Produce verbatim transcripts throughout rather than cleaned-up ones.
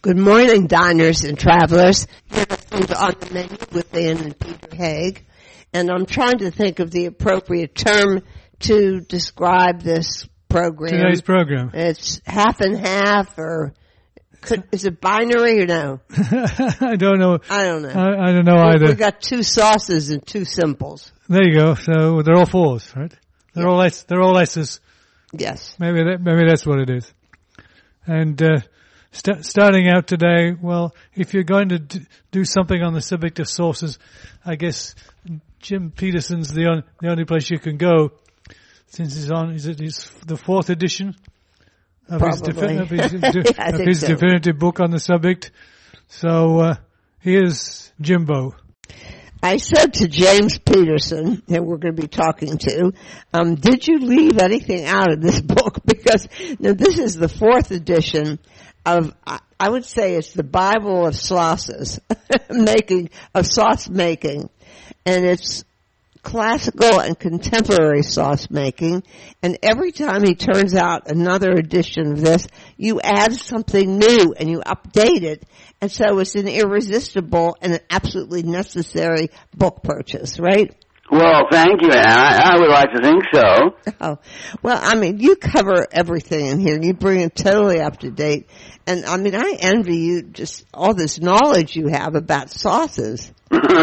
Good morning, diners and travelers. You're listening to On the Menu with Ann and Peter Haig, and I'm trying to think of the appropriate term to describe this program. Today's program. It's half and half, or could, is it binary or no? I don't know. I don't know. I, I don't know either. We got two sauces and two simples. There you go. So they're all fours, right? They're Yeah. all S. They're all S's. Yes. Maybe that, maybe that's what it is. And uh, st- starting out today, well, if you're going to d- do something on the subject of sauces, I guess Jim Peterson's the on, the only place you can go, since he's on. Is it his the fourth edition of his, Probably. defi- of his, de- I of think his so. definitive book on the subject? So uh, here's Jimbo. I said to James Peterson, that we're going to be talking to, um, did you leave anything out of this book? Because now this is the fourth edition of, I would say it's the Bible of sauces, making, of sauce making. And it's classical and contemporary sauce making. And every time he turns out another edition of this, you add something new and you update it. And so it's an irresistible and an absolutely necessary book purchase, right? Well, thank you, Ann. I, I would like to think so. Oh, well, I mean, you cover everything in here. You bring it totally up to date. And I mean, I envy you just all this knowledge you have about sauces.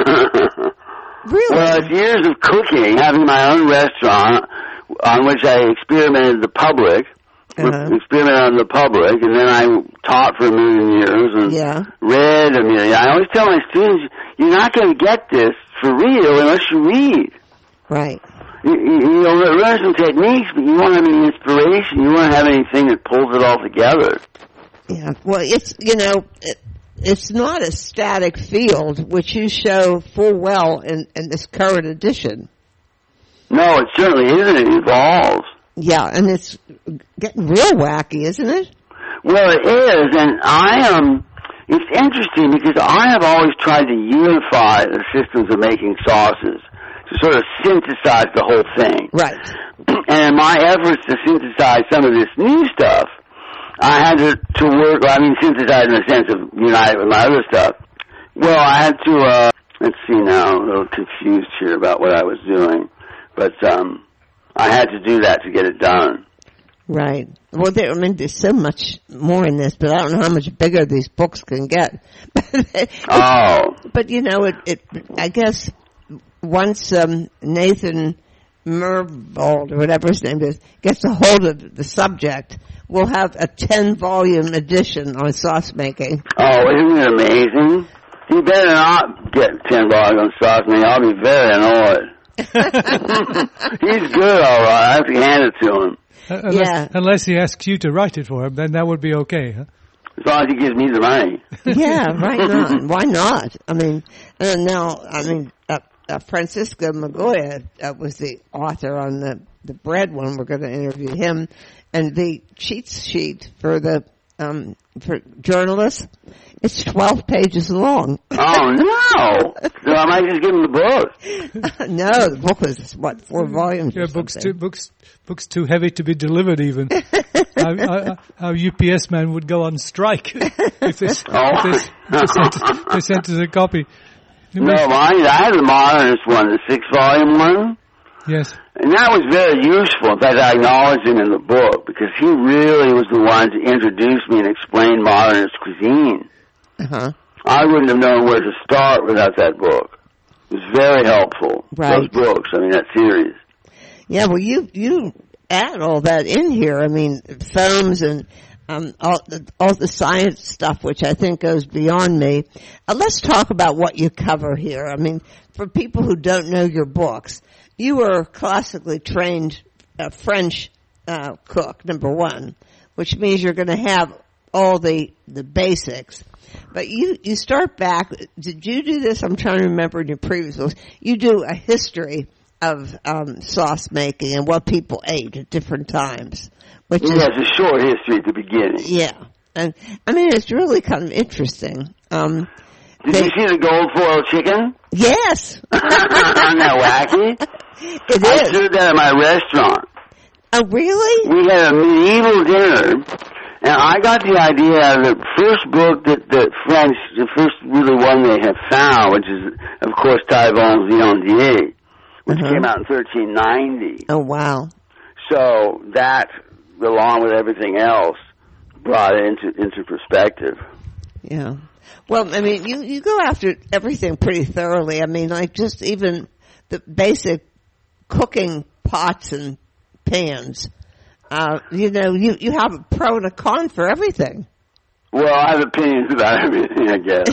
Really? Well, it's years of cooking, having my own restaurant on which I experimented the public, Uh-huh. experimented on the public, and then I taught for a million years and Yeah. read a million. I always tell my students, you're not going to get this for real unless you read. Right. You, you, you know, learn some techniques, but you won't have any inspiration. You won't have anything that pulls it all together. Yeah. Well, it's, you know, it, it's not a static field, which you show full well in, in this current edition. No, it certainly isn't. It evolves. Yeah, and it's getting real wacky, isn't it? Well, it is, and I am. It's interesting because I have always tried to unify the systems of making sauces, to sort of synthesize the whole thing. Right. And in my efforts to synthesize some of this new stuff, I had to, to work, I mean, synthesize in the sense of unite it with my other stuff. Well, I had to, uh, let's see now, I'm a little confused here about what I was doing, but um, I had to do that to get it done. Right. Well, there, I mean, there's so much more in this, but I don't know how much bigger these books can get. Oh. But, you know, it, it I guess once um, Nathan Myhrvold, or whatever his name is, gets a hold of the subject, we'll have a ten-volume edition on sauce making. Oh, isn't it amazing? You better not get ten volumes on sauce making. I'll be very annoyed. He's good, all right. I have to hand it to him. Uh, unless, Yeah. unless he asks you to write it for him, then that would be okay, huh? As long as he gives me the money. Yeah, right not. Why not? I mean, and now, I mean, uh, uh, Francisco Magoya uh, was the author on the, the bread one. We're going to interview him. And the cheat sheet for the um, for journalists, it's twelve pages long. Oh, no. So I might just give him the book. No, the book was, what, four volumes Yeah, or books something. too books books too heavy to be delivered. Even our, our, our U P S man would go on strike if they, if Oh. they, if they, sent, they sent us a copy. No, mine, I have the modernist one, the six-volume one. Yes. And that was very useful. In fact, I acknowledge him in the book because he really was the one to introduce me and explain modernist cuisine. Uh-huh. I wouldn't have known where to start without that book. It was very helpful. Right. Those books, I mean, that series. Yeah, well, you you add all that in here. I mean, foams and um, all, the, all the science stuff, which I think goes beyond me. Uh, let's talk about what you cover here. I mean, for people who don't know your books, you were a classically trained uh, French uh, cook, number one, which means you're going to have all the the basics. But you, you start back. Did you do this? I'm trying to remember in your previous books. You do a history of um, sauce making and what people ate at different times. Which He is, has a short history at the beginning. yeah. And, I mean, it's really kind of interesting. Um, Did they, you see the gold foil chicken? yes. Isn't that wacky? It I is. served that at my restaurant. Oh, really? We had a medieval dinner, And I got the idea of the first book that the French, the first really one they have found, which is, of course, Taillevent's Viandier, which uh-huh. came out in thirteen ninety. Oh, wow. So that, along with everything else, brought it into, into perspective. Yeah. Well, I mean, you, you go after everything pretty thoroughly. I mean, like just even the basic cooking pots and pans. Uh, you know, you, you have a pro and a con for everything. Well, I have opinions about everything, I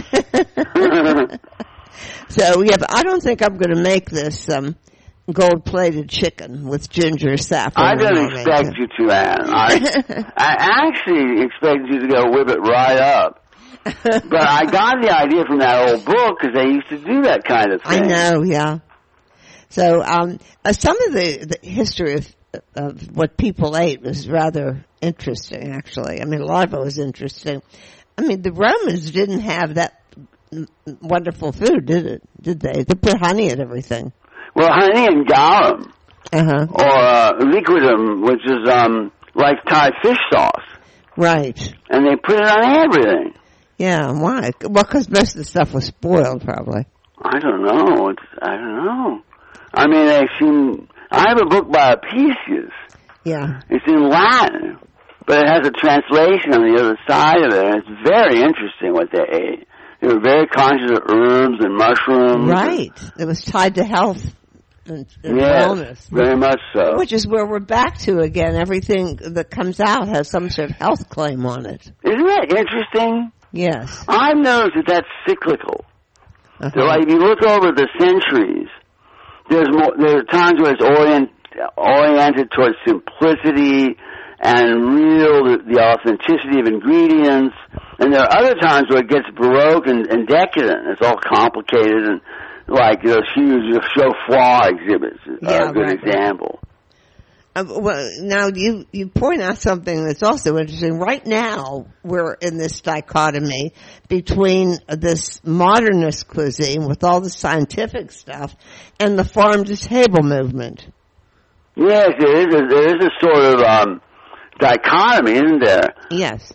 guess. So, yeah, but I don't think I'm going to make this um, gold-plated chicken with ginger saffron. I don't expect you to, Ann. I, I actually expected you to go whip it right up. But I got the idea from that old book because they used to do that kind of thing. I know, yeah. So um, uh, some of the, the history of, of what people ate was rather interesting, actually. I mean, a lot of it was interesting. I mean, the Romans didn't have that wonderful food, did it? Did they? They put honey in everything. Well, honey and garum, uh-huh. or uh, liquidum, which is um, like Thai fish sauce. Right. And they put it on everything. Yeah, why? Well, because most of the stuff was spoiled, probably. I don't know. It's, I don't know. I mean, I seem. I have a book by Apicius. Yeah. It's in Latin, but it has a translation on the other side of it, and it's very interesting what they ate. They were very conscious of herbs and mushrooms. Right. And, it was tied to health and, and yes, wellness. Very much so. Which is where we're back to again. Everything that comes out has some sort of health claim on it. Isn't that interesting? Yes. I've noticed that that's cyclical. Uh-huh. So, like, if you look over the centuries, there's more, there are times where it's orient, oriented towards simplicity and real, the, the authenticity of ingredients. And there are other times where it gets baroque and, and decadent. It's all complicated and like those huge show flaw exhibits yeah, are a good right, example. Uh, well, now you, you point out something that's also interesting. Right now, we're in this dichotomy between this modernist cuisine with all the scientific stuff and the farm-to-table movement. Yes, there is a, there is a sort of um, dichotomy, isn't there? Yes.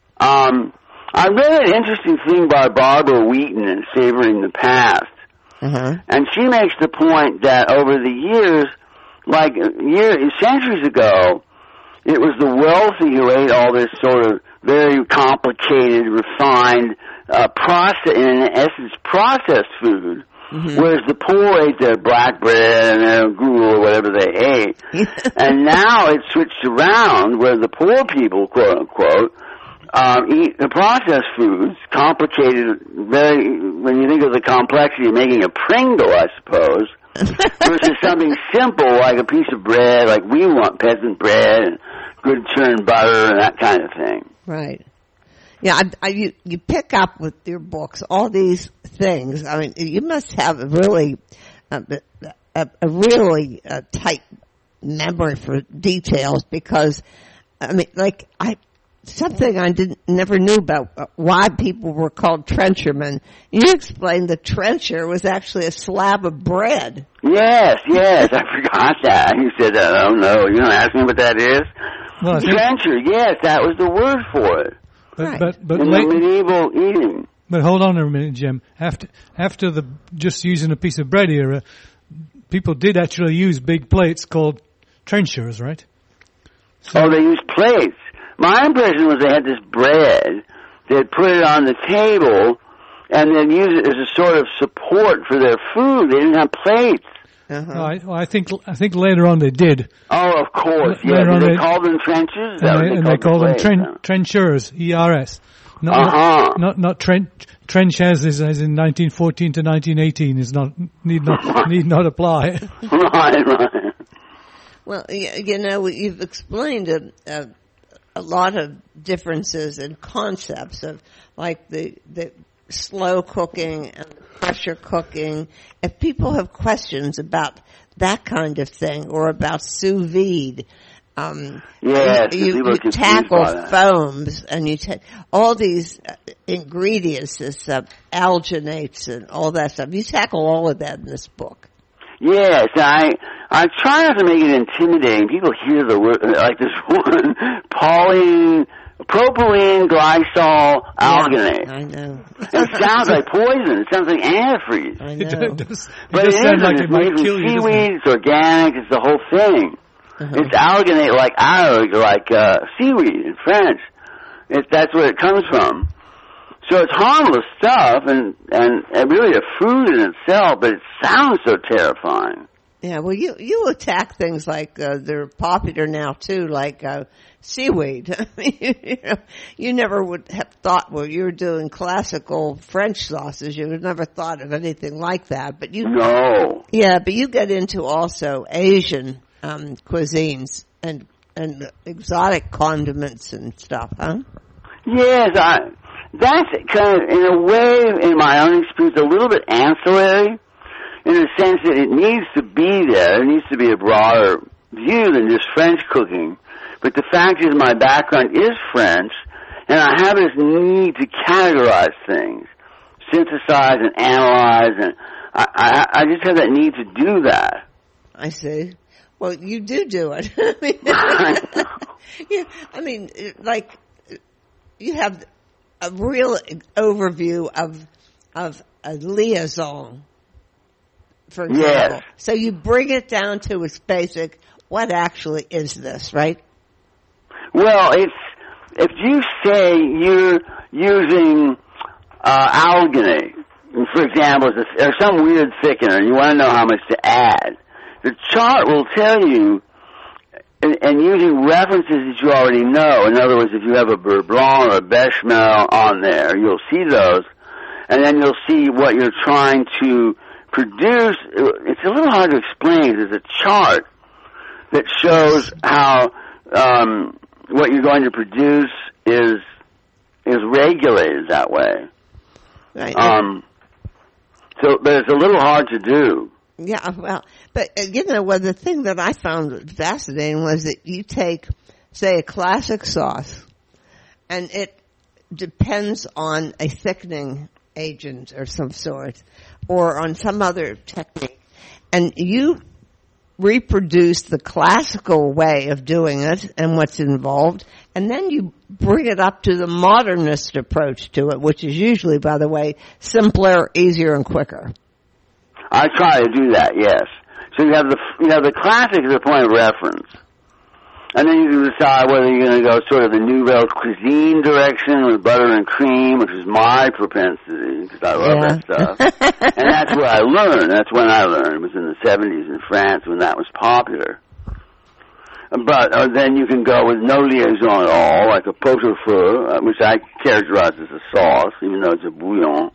Um, I read an interesting thing by Barbara Wheaton in Savoring the Past. Uh-huh. And she makes the point that over the years, like years, centuries ago, it was the wealthy who ate all this sort of very complicated, refined, uh, process, in essence, processed food, mm-hmm. whereas the poor ate their black bread and their gruel or whatever they ate. And now it's switched around where the poor people, quote unquote, Um, eat the processed foods, complicated, very, when you think of the complexity of making a Pringle, I suppose, versus something simple like a piece of bread, like we want peasant bread and good churned butter and that kind of thing. Right. Yeah, I, I, you, you pick up with your books all these things. I mean, you must have a really, uh, a, a really uh, tight memory for details because, I mean, like, I, something I didn't never knew about why people were called trenchermen. You explained the trencher was actually a slab of bread. Yes, yes, I forgot that. You said that. Oh no, you don't ask me what that is. Well, trencher, yes, that was the word for it. But right. but but in late, the medieval eating. But hold on a minute, Jim. After after the just using a piece of bread era, people did actually use big plates called trenchers, right? So, oh, they used plates. My impression was they had this bread, they'd put it on the table, and then use it as a sort of support for their food. They didn't have plates. Uh-huh. No, I, well, I think I think later on they did. Oh, of course. L- yeah, did they, they called them trenches? And, they, they, and they called the them tren- huh? trenchers, E R S. Not, uh-huh. not, not, not trench, trench as, is, as in nineteen fourteen to nineteen eighteen is not, need not, need not apply. Right, right. Well, you know, you've explained a, a a lot of differences in concepts of like the the slow cooking and pressure cooking. If people have questions about that kind of thing or about sous vide, um, yes, you, you, you tackle foams and you take all these uh, ingredients, this uh, alginates and all that stuff. You tackle all of that in this book. Yes, I I try not to make it intimidating. People hear the word like this one, Pauline propylene glycol alginate. Yeah, I know. It sounds like poison. It sounds like antifreeze. I It know. does, it But does it sound isn't. like It's it might made from kill you, doesn't seaweed. it? It's organic. It's the whole thing. Uh-huh. It's alginate like alg, like uh, seaweed in French. It, that's where it comes from. So it's harmless stuff and, and, and really a food in itself, but it sounds so terrifying. Yeah, well, you you attack things like uh, they're popular now too, like uh, seaweed. I mean, you know, you never would have thought. Well, you're doing classical French sauces. You would never thought of anything like that. But you, No. yeah, but you get into also Asian um, cuisines and and exotic condiments and stuff, huh? Yes, I, that's kind of, in a way, in my own experience, a little bit ancillary, in the sense that it needs to be there. It needs to be a broader view than just French cooking. But the fact is my background is French, and I have this need to categorize things, synthesize and analyze, and I, I, I just have that need to do that. I see. Well, you do do it. I mean, you, I mean, like, you have a real overview of of a liaison, for example. Yes. So you bring it down to its basic. What actually is this, right? Well, it's if you say you're using uh, alginate, for example, or some weird thickener, and you want to know how much to add, the chart will tell you. And, and using references that you already know. In other words, if you have a Beurre Blanc or a Bechamel on there, you'll see those, and then you'll see what you're trying to produce. It's a little hard to explain. There's a chart that shows how um, what you're going to produce is is regulated that way. Right. Um, so, but it's a little hard to do. Yeah, well, but uh, you know, well, the thing that I found fascinating was that you take, say, a classic sauce, and it depends on a thickening agent or some sort, or on some other technique, and you reproduce the classical way of doing it and what's involved, and then you bring it up to the modernist approach to it, which is usually, by the way, simpler, easier, and quicker. I try to do that, yes. So you have the you have the classic as a point of reference, and then you can decide whether you're going to go sort of the nouvelle cuisine direction with butter and cream, which is my propensity because I love Yeah. that stuff. And that's where I learned. That's when I learned. It was in the seventies in France when that was popular. But uh, then you can go with no liaison at all, like a pot-au-feu, uh, which I characterize as a sauce, even though it's a bouillon.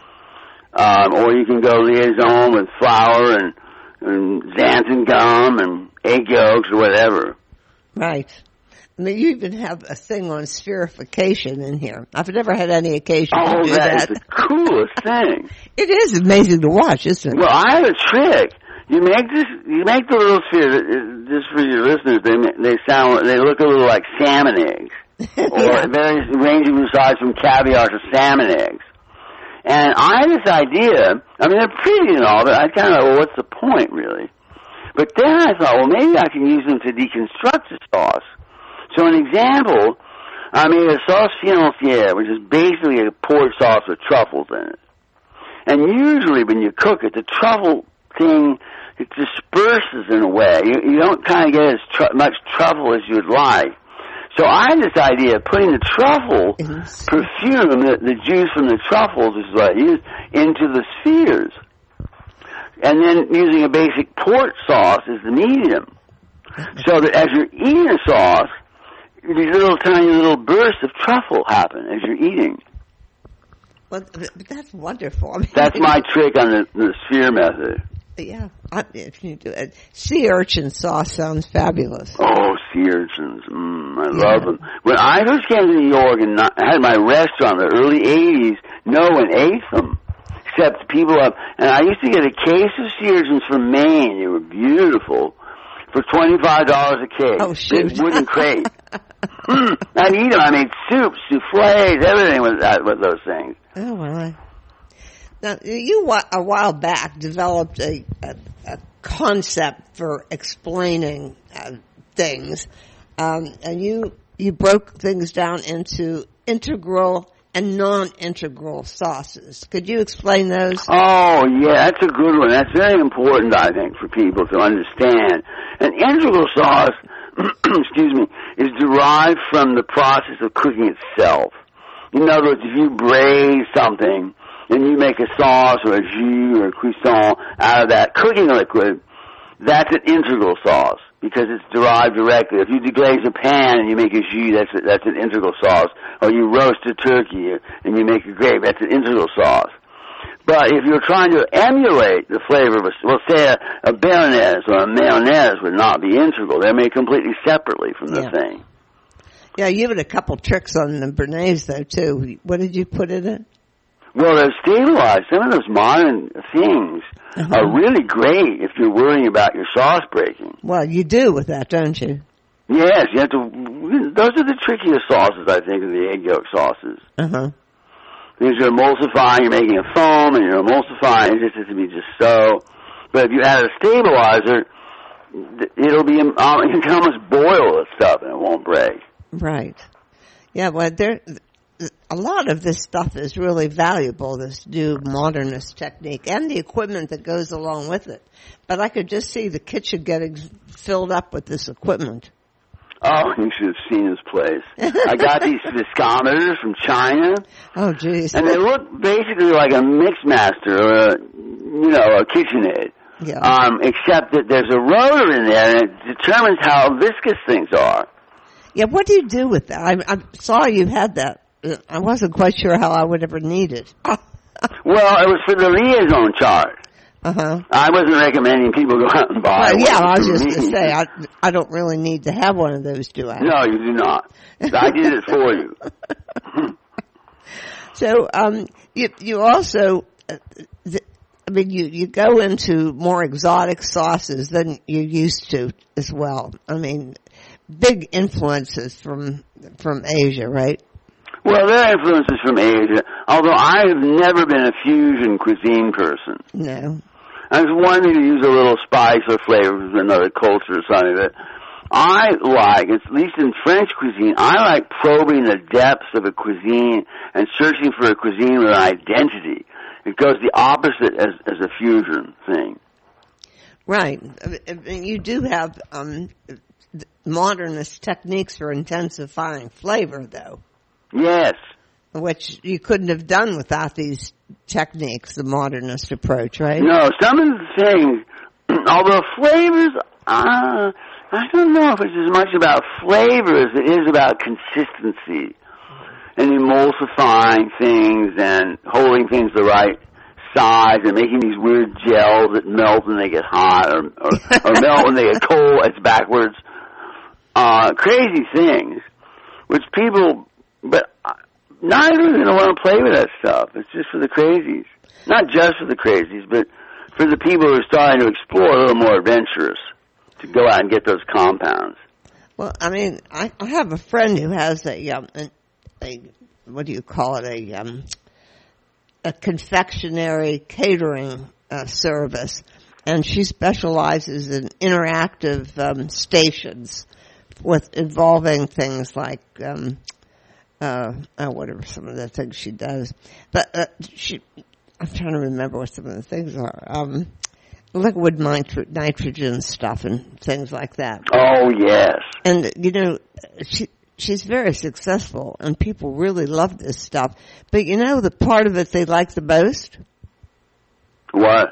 Um, or you can go liaison with flour and, and xanthan gum and egg yolks or whatever. Right. I mean, you even have a thing on spherification in here. I've never had any occasion Oh, to do that that. is the coolest thing. It is amazing to watch, isn't it? Well, I have a trick. You make this, you make the little sphere, uh, just for your listeners, they they sound, they look a little like salmon eggs. Or Yeah. very ranging in size from caviar to salmon eggs. And I had this idea, I mean, they're pretty and all, but I kind of, well, what's the point, really? But then I thought, well, maybe I can use them to deconstruct the sauce. So an example, I made a sauce financière, which is basically a pork sauce with truffles in it. And usually when you cook it, the truffle thing, it disperses in a way. You, you don't kind of get as tr- much truffle as you'd like. So I had this idea of putting the truffle perfume, the, the juice from the truffles is what I use, into the spheres. And then using a basic port sauce as the medium. So that as you're eating a sauce, these little tiny little bursts of truffle happen as you're eating. Well, but that's wonderful. I mean, That's my trick on the, the sphere method. Yeah, I, if you do it. Sea urchin sauce sounds fabulous. Oh, sea urchins. Mm, I Yeah. love them. When I first came to New York and not, had my restaurant in the early eighties, no one ate them. Except people up. And I used to get a case of sea urchins from Maine. They were beautiful. For twenty-five dollars a case. Oh, shoot. Big wooden crate. mm, I'd eat them. I made soup, souffles, everything with, that, with those things. Oh, well, I... Now, you a while back developed a, a, a concept for explaining uh, things, um, and you you broke things down into integral and non-integral sauces. Could you explain those? Oh, yeah, that's a good one. That's very important, I think, for people to understand. An integral sauce, excuse me, is derived from the process of cooking itself. In other words, if you braise something and you make a sauce or a jus or a cuisson out of that cooking liquid, that's an integral sauce because it's derived directly. If you deglaze a pan and you make a jus, that's a, that's an integral sauce. Or you roast a turkey and you make a gravy, that's an integral sauce. But if you're trying to emulate the flavor of a, well, say a, a béarnaise or a mayonnaise would not be integral. They're made completely separately from the yeah. thing. Yeah, you had a couple tricks on the béarnaise, though, too. What did you put it in? Well, they're stabilized. Some of those modern things uh-huh. are really great if you're worrying about your sauce breaking. Well, you do with that, don't you? Yes, you have to. Those are the trickiest sauces, I think, of the egg yolk sauces. Uh-huh. Because you're emulsifying, you're making a foam, and you're emulsifying. It just has to be just so. But if you add a stabilizer, it'll be. Um, you can almost boil the stuff, and it won't break. Right. Yeah. Well, there. A lot of this stuff is really valuable, this new modernist technique, and the equipment that goes along with it. But I could just see the kitchen getting filled up with this equipment. Oh, you should have seen this place. I got these viscometers from China. Oh, geez. And they look basically like a Mixmaster or a, you know, a KitchenAid. Yeah. Um, except that there's a rotor in there, and it determines how viscous things are. Yeah, what do you do with that? I, I saw you had that. I wasn't quite sure how I would ever need it. Well, it was for the liaison chart. Uh-huh. I wasn't recommending people go out and buy well, one. Yeah, I was just going to say, I, I don't really need to have one of those, do I? No, you do not. I did it for you. So, um, you, you also, uh, the, I mean, you, you go into more exotic sauces than you used to as well. I mean, big influences from, from Asia, right? Well, there are influences from Asia, although I have never been a fusion cuisine person. No. I was wanting to use a little spice or flavor from another culture or something, but I like, at least in French cuisine, I like probing the depths of a cuisine and searching for a cuisine with an identity. It goes the opposite as, as a fusion thing. Right. You do have um, modernist techniques for intensifying flavor, though. Yes. Which you couldn't have done without these techniques, the modernist approach, right? No, some of the things, although flavors, uh, I don't know if it's as much about flavor as it is about consistency and emulsifying things and holding things the right size and making these weird gels that melt when they get hot or, or, or melt when they get cold. It's backwards. Uh, crazy things, which people... But not everyone's going to want to play with that stuff. It's just for the crazies. Not just for the crazies, but for the people who are starting to explore a little more adventurous, to go out and get those compounds. Well, I mean, I, I have a friend who has a, um, a, a what do you call it, a, um, a confectionery catering uh, service, and she specializes in interactive um, stations with involving things like... Um, Uh, oh, whatever some of the things she does. But, uh, she, I'm trying to remember what some of the things are. Um, liquid nitro- nitrogen stuff and things like that. Oh, yes. And, you know, she, she's very successful and people really love this stuff. But you know the part of it they like the most? What?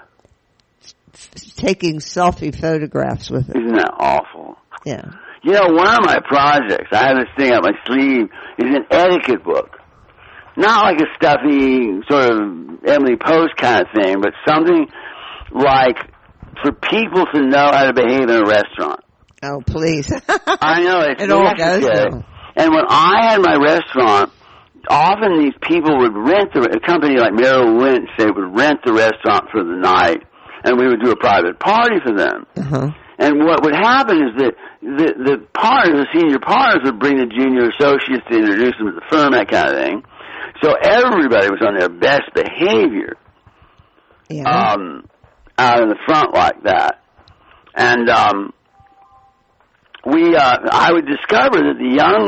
Taking selfie photographs with it. Isn't that awful? Yeah. You know, one of my projects, I have this thing up my sleeve, is an etiquette book. Not like a stuffy sort of Emily Post kind of thing, but something like for people to know how to behave in a restaurant. Oh, please. I know, it's it all goes necessary. And when I had my restaurant, often these people would rent, the, a company like Merrill Lynch, they would rent the restaurant for the night, and we would do a private party for them. Uh-huh. And what would happen is that the, the partners, the senior partners, would bring the junior associates to introduce them to the firm, that kind of thing. So everybody was on their best behavior, yeah. um, out in the front like that. And um, we, uh, I would discover that the young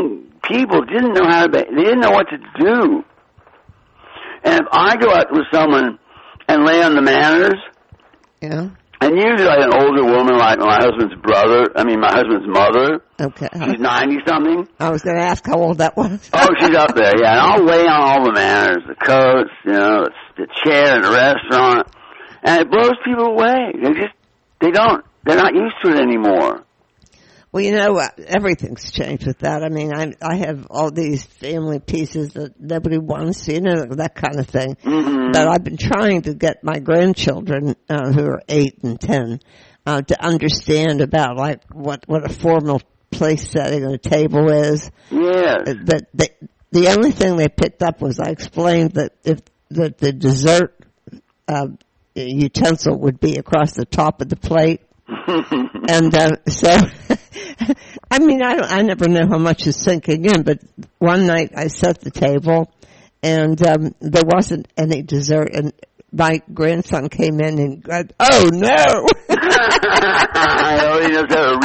people didn't know how to, they didn't know what to do. And if I go out with someone and lay on the manners, yeah, and usually like an older woman, like my husband's brother, I mean my husband's mother, okay, she's ninety-something. I was going to ask how old that was. Oh, she's up there, yeah, and I'll lay on all the manners, the coats, you know, the chair in the restaurant, and it blows people away. They just, they don't, they're not used to it anymore. Well, you know, everything's changed with that. I mean, I I have all these family pieces that nobody wants, you know, that kind of thing. Mm-hmm. But I've been trying to get my grandchildren, uh, who are eight and ten, uh, to understand about, like, what, what a formal place setting on a table is. Yeah. But the, the only thing they picked up was I explained that if that the dessert uh, utensil would be across the top of the plate. And uh, so, I mean, I don't, I never know how much is sinking in, but one night I set the table, and um, there wasn't any dessert, and my grandson came in and said, "Oh no!" I only knows how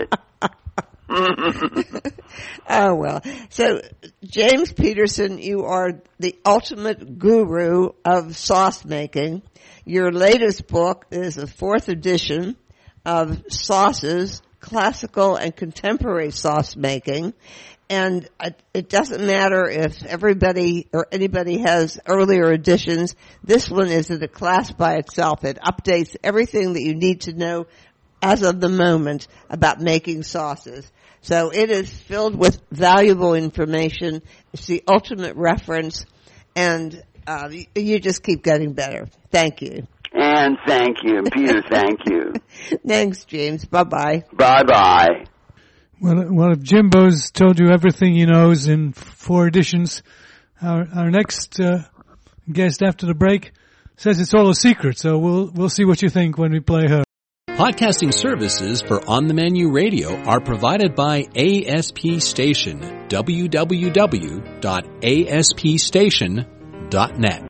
to read it. Oh well. So, James Peterson, you are the ultimate guru of sauce making. Your latest book is the fourth edition of Sauces, Classical and Contemporary Sauce Making. And it doesn't matter if everybody or anybody has earlier editions. This one is in a class by itself. It updates everything that you need to know as of the moment about making sauces. So it is filled with valuable information. It's the ultimate reference, and uh, you just keep getting better. Thank you. And thank you. Peter, thank you. Thanks, James. Bye-bye. Bye-bye. Well, well, if Jimbo's told you everything he knows in four editions, our our next uh, guest after the break says it's all a secret. So we'll we'll see what you think when we play her. Podcasting services for On the Menu Radio are provided by A S P Station. w w w dot a s p station dot net.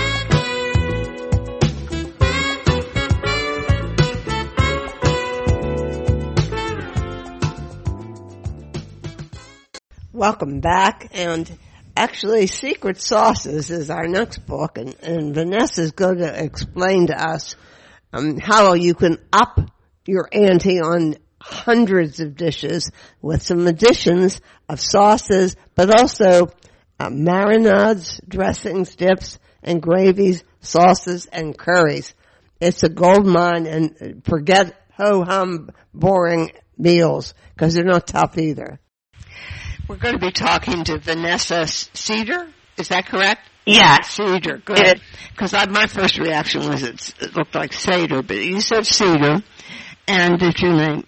Welcome back, and actually Secret Sauces is our next book, and, and Vanessa's going to explain to us um, how you can up your ante on hundreds of dishes with some additions of sauces, but also uh, marinades, dressings, dips, and gravies, sauces, and curries. It's a gold mine, and forget ho-hum boring meals, because they're not tough either. We're going to be talking to Vanessa Cedar. Is that correct? Yeah. Cedar. Good. Because my first reaction was it, it looked like Cedar, but you said Cedar, and it's your name.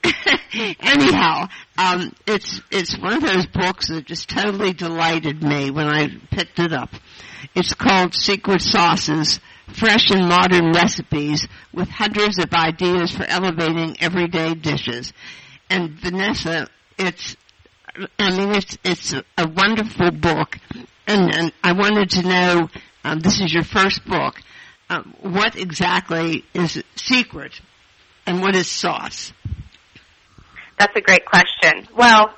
Anyhow, um, it's it's one of those books that just totally delighted me when I picked it up. It's called Secret Sauces, Fresh and Modern Recipes with Hundreds of Ideas for Elevating Everyday Dishes. And Vanessa, it's I mean, it's it's a wonderful book, and, and I wanted to know, um, this is your first book, um, what exactly is secret, and what is sauce? That's a great question. Well,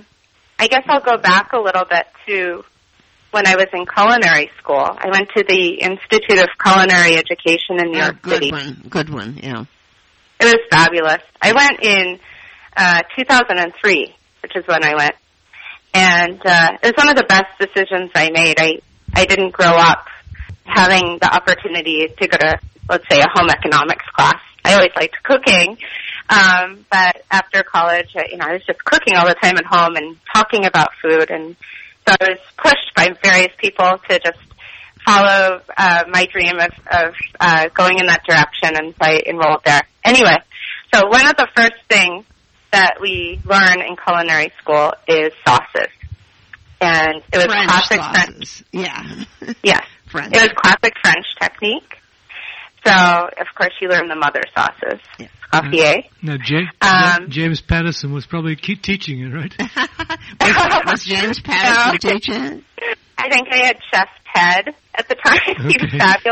I guess I'll go back a little bit to when I was in culinary school. I went to the Institute of Culinary Education in New York oh, good City. Good one, good one, yeah. It was fabulous. I went in uh, two thousand three. Which is when I went. And uh, it was one of the best decisions I made. I, I didn't grow up having the opportunity to go to, let's say, a home economics class. I always liked cooking. Um, but after college, you know, I was just cooking all the time at home and talking about food. And so I was pushed by various people to just follow uh, my dream of, of uh, going in that direction, and so I enrolled there. Anyway, so one of the first things that we learn in culinary school is sauces. And it was French classic sauces. French. Yeah. Yes. French. It was classic French technique. So, of course, you learn the mother sauces. Yeah. Scoffier. Now, James, Um, James Patterson was probably keep teaching it, right? was, was James Patterson No. teaching? I think I had Chef Ted at the time. He was Okay. fabulous.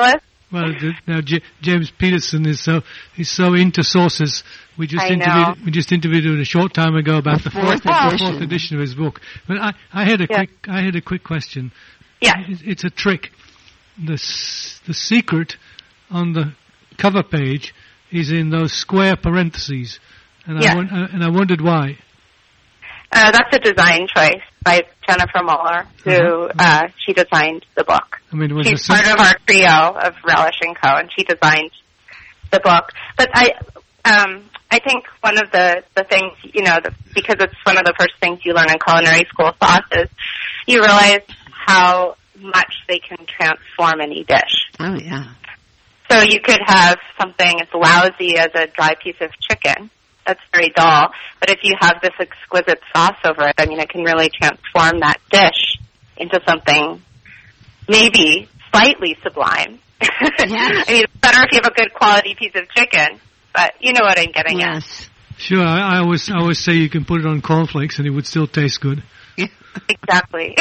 Well, now J- James Peterson is so he's so into sauces. We just I interviewed know. we just interviewed him a short time ago about the, The fourth, fourth the edition. fourth edition of his book. But I, I had a Yeah. quick I had a quick question. Yes. It- It's a trick. The s- the secret on the cover page is in those square parentheses, and Yes. I won- uh, and I wondered why. Uh, that's a design choice by Jennifer Muller, who Uh-huh. uh, she designed the book. I mean, it was She's a part sim- of our trio of Relish and Co., and she designed the book. But I, um, I think one of the the things, you know, the, because it's one of the first things you learn in culinary school, sauces, you realize how much they can transform any dish. Oh, yeah. So you could have something as lousy as a dry piece of chicken. That's very dull. But if you have this exquisite sauce over it, I mean, it can really transform that dish into something maybe slightly sublime. Yes. I mean, it's better if you have a good quality piece of chicken, but you know what I'm getting at. Yes. Sure, I, I always I always say you can put it on cornflakes and it would still taste good. Exactly.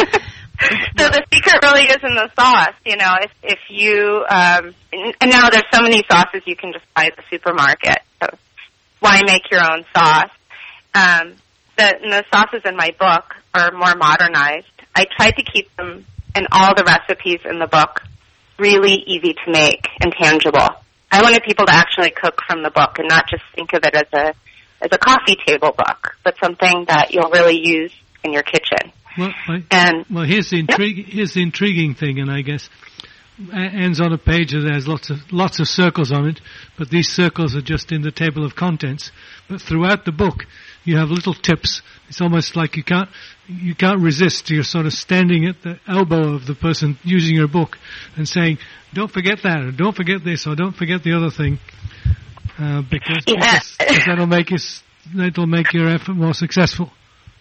So the secret really is in the sauce, you know, if, if you, um, and now there's so many sauces you can just buy at the supermarket, so why make your own sauce? Um, the, and the sauces in my book are more modernized. I tried to keep them, and all the recipes in the book, really easy to make and tangible. I wanted people to actually cook from the book and not just think of it as a, as a coffee table book, but something that you'll really use in your kitchen. Well, I, And well, here's the intrig- here's the intriguing thing, and I guess a- ends on a page that has lots of lots of circles on it, but these circles are just in the table of contents. But throughout the book, you have little tips. It's almost like you can't you can't resist. You're sort of standing at the elbow of the person using your book and saying, "Don't forget that," or "Don't forget this," or "Don't forget the other thing," uh, because, Yeah. because, because that'll make you s- that'll make your effort more successful.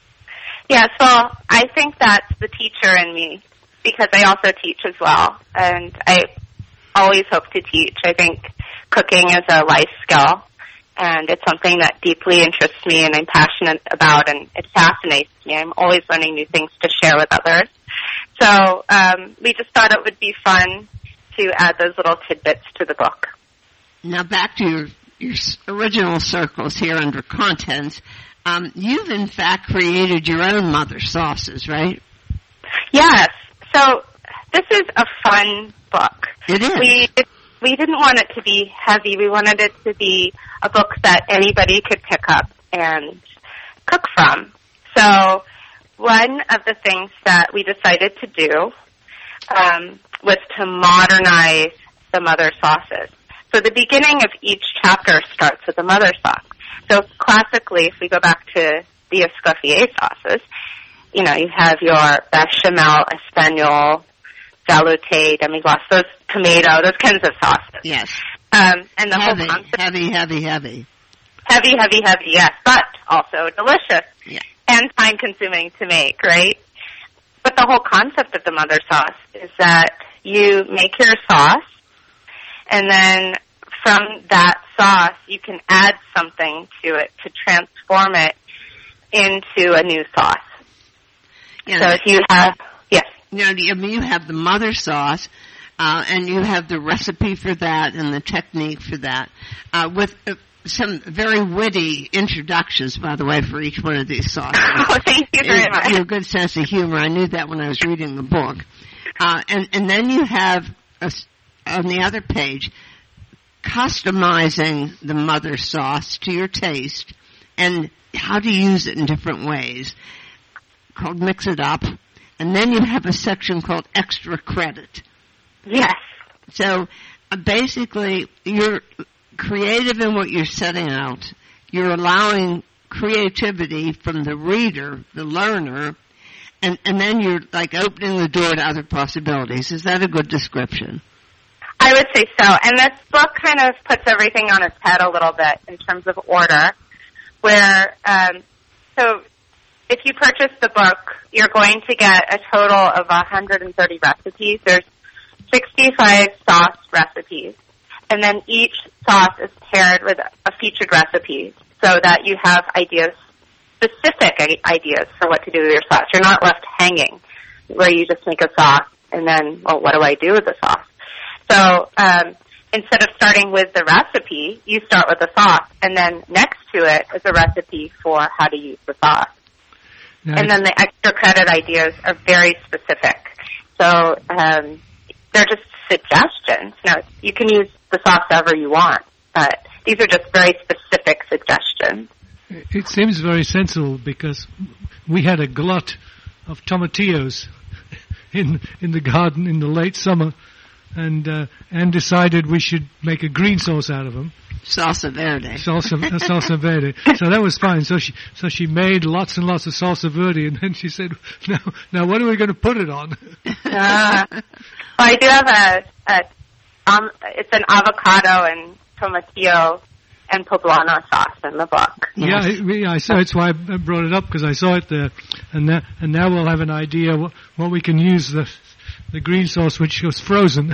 Yes, well, I think that's the teacher in me, because I also teach as well, and I always hope to teach. I think cooking is a life skill, and it's something that deeply interests me and I'm passionate about, and it fascinates me. I'm always learning new things to share with others. So um, we just thought it would be fun to add those little tidbits to the book. Now back to your, your s- original circles here under contents. Um, you've in fact created your own mother sauces, right? Yes. So this is a fun book. It is. We we didn't want it to be heavy. We wanted it to be a book that anybody could pick up and cook from. So one of the things that we decided to do um, was to modernize the mother sauces. So the beginning of each chapter starts with a mother sauce. So classically, if we go back to the Escoffier sauces, you know, you have your bechamel, espagnole, velouté, demi-glace, those tomato, those kinds of sauces. Yes. Um, and the Heavy, whole concept, heavy, heavy, heavy. heavy, heavy, heavy, yes, but also delicious Yeah. and time-consuming to make, right? But the whole concept of the mother sauce is that you make your sauce, and then from that sauce, you can add something to it to transform it into a new sauce. Yeah. So if you have, yes. You know, I mean, you have the mother sauce, uh, and you have the recipe for that and the technique for that, uh, with uh, some very witty introductions, by the way, for each one of these sauces. Oh, thank you very You much. you have a good sense of humor. I knew that when I was reading the book. Uh, and, and then you have, a s on the other page, customizing the mother sauce to your taste and how to use it in different ways, called Mix It Up. And then you have a section called Extra Credit. Yes. So uh, basically, you're creative in what you're setting out. You're allowing creativity from the reader, the learner, and, and then you're like opening the door to other possibilities. Is that a good description? I would say so. And this book kind of puts everything on its head a little bit in terms of order, where, um, so if you purchase the book, you're going to get a total of one hundred thirty recipes. There's sixty-five sauce recipes. And then each sauce is paired with a featured recipe so that you have ideas, specific ideas for what to do with your sauce. You're not left hanging where you just make a sauce and then, well, what do I do with the sauce? So um, instead of starting with the recipe, you start with the sauce, and then next to it is a recipe for how to use the sauce. Now, and then the extra credit ideas are very specific. So um, they're just suggestions. Now, you can use the sauce however you want, but these are just very specific suggestions. It seems very sensible because we had a glut of tomatillos in in the garden in the late summer, and uh, Anne decided we should make a green sauce out of them. Salsa verde. Salsa, uh, salsa verde. So that was fine. So she so she made lots and lots of salsa verde, and then she said, "Now, now, what are we going to put it on?" uh, well, I do have a, a um, it's an avocado and tomatillo and poblano sauce in the book. Yeah, yes. I, yeah, I saw. That's why I brought it up, because I saw it there, and that, and now we'll have an idea what, what we can use the the green sauce, which was frozen.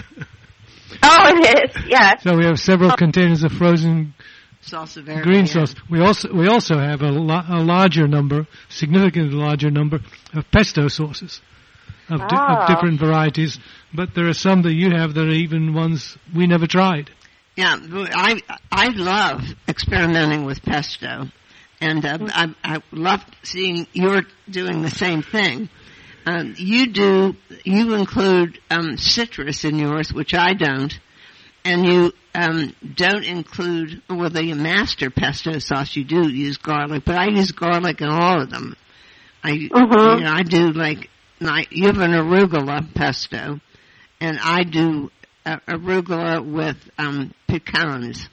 Oh, it is. Yes. So we have several oh. containers of frozen salsa verde, green yeah. sauce. We also we also have a, lo- a larger number, significantly larger number of pesto sauces of, oh. di- of different varieties. But there are some that you have that are even ones we never tried. Yeah, I I love experimenting with pesto, and uh, I I love seeing you're doing the same thing. Uh, you do you include um, citrus in yours, which I don't, and you um, don't include well the master pesto sauce. You do use garlic, but I use garlic in all of them. I mm-hmm. you know, I do like you have an arugula pesto, and I do. Uh, arugula with um, pecans.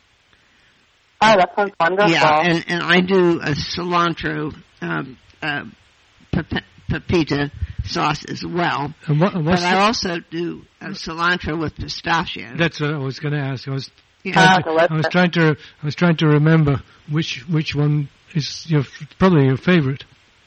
Oh, that sounds wonderful. Yeah, and, and I do a cilantro um, uh, pep- pepita sauce as well. And what, and but I also do uh, cilantro with pistachio. That's what I was going to ask. I was, yeah. trying to, I was trying to I was trying to remember which which one is your probably your favorite.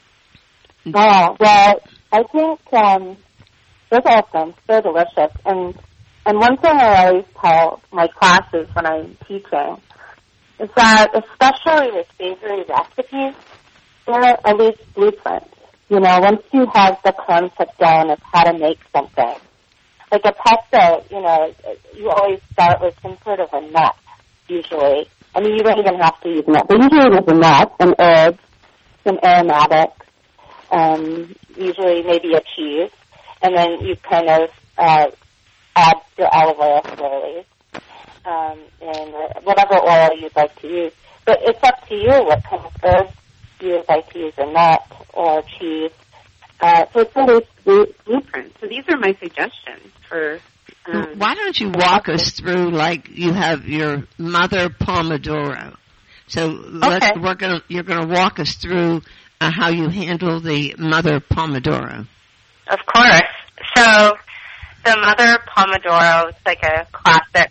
Oh, well, I think um, they're awesome. They're delicious. And And one thing I always tell my classes when I'm teaching is that, especially with savory recipes, they're a loose blueprint. You know, once you have the concept down of how to make something, like a pesto, you know, you always start with some sort of a nut, usually. I mean, you don't even have to use nut, but usually there's a nut, an herb, some aromatics, um, usually maybe a cheese, and then you kind of uh, add your olive oil slowly, um, and whatever oil you'd like to use. But it's up to you what kind of herbs you would like to use, a nut or cheese. Uh, so it's a loose blueprint. So these are my suggestions for... Um, Why don't you walk us through, like you have your mother pomodoro? So let's, okay. we're gonna, you're going to walk us through uh, how you handle the mother pomodoro. Of course. So... The mother pomodoro is like a classic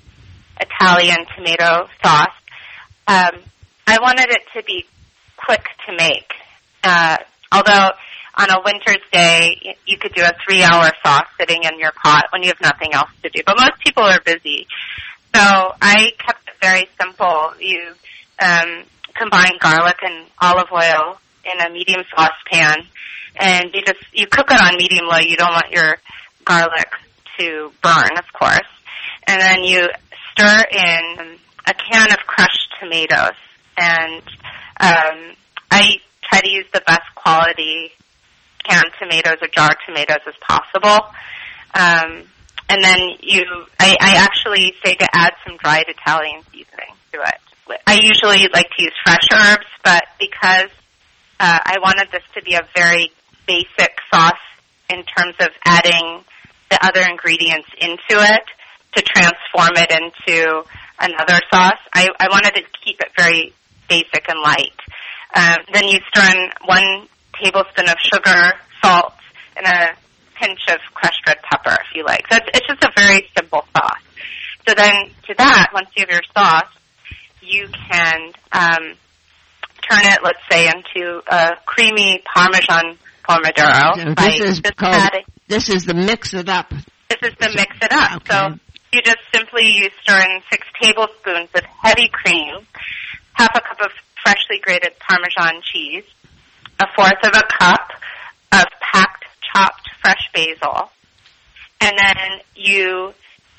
Italian tomato sauce. Um, I wanted it to be quick to make. Uh, although on a winter's day, you could do a three-hour sauce sitting in your pot when you have nothing else to do. But most people are busy. So I kept it very simple. You um, combine garlic and olive oil in a medium saucepan, and you just you cook it on medium low. You don't want your garlic to burn, of course. And then you stir in a can of crushed tomatoes. And um, I try to use the best quality canned tomatoes or jar tomatoes as possible. Um, and then you, I, I actually say to add some dried Italian seasoning to it. I usually like to use fresh herbs, but because uh, I wanted this to be a very basic sauce in terms of adding the other ingredients into it to transform it into another sauce. I, I wanted to keep it very basic and light. Um, then you stir in one tablespoon of sugar, salt, and a pinch of crushed red pepper if you like. So it's, it's just a very simple sauce. So then to that, once you have your sauce, you can um, turn it, let's say, into a creamy Parmesan pomodoro. So by this is just called, adding, this is the mix it up. This is the mix it up. Okay. So you just simply you stir in six tablespoons of heavy cream, half a cup of freshly grated Parmesan cheese, a fourth of a cup of packed chopped fresh basil, and then you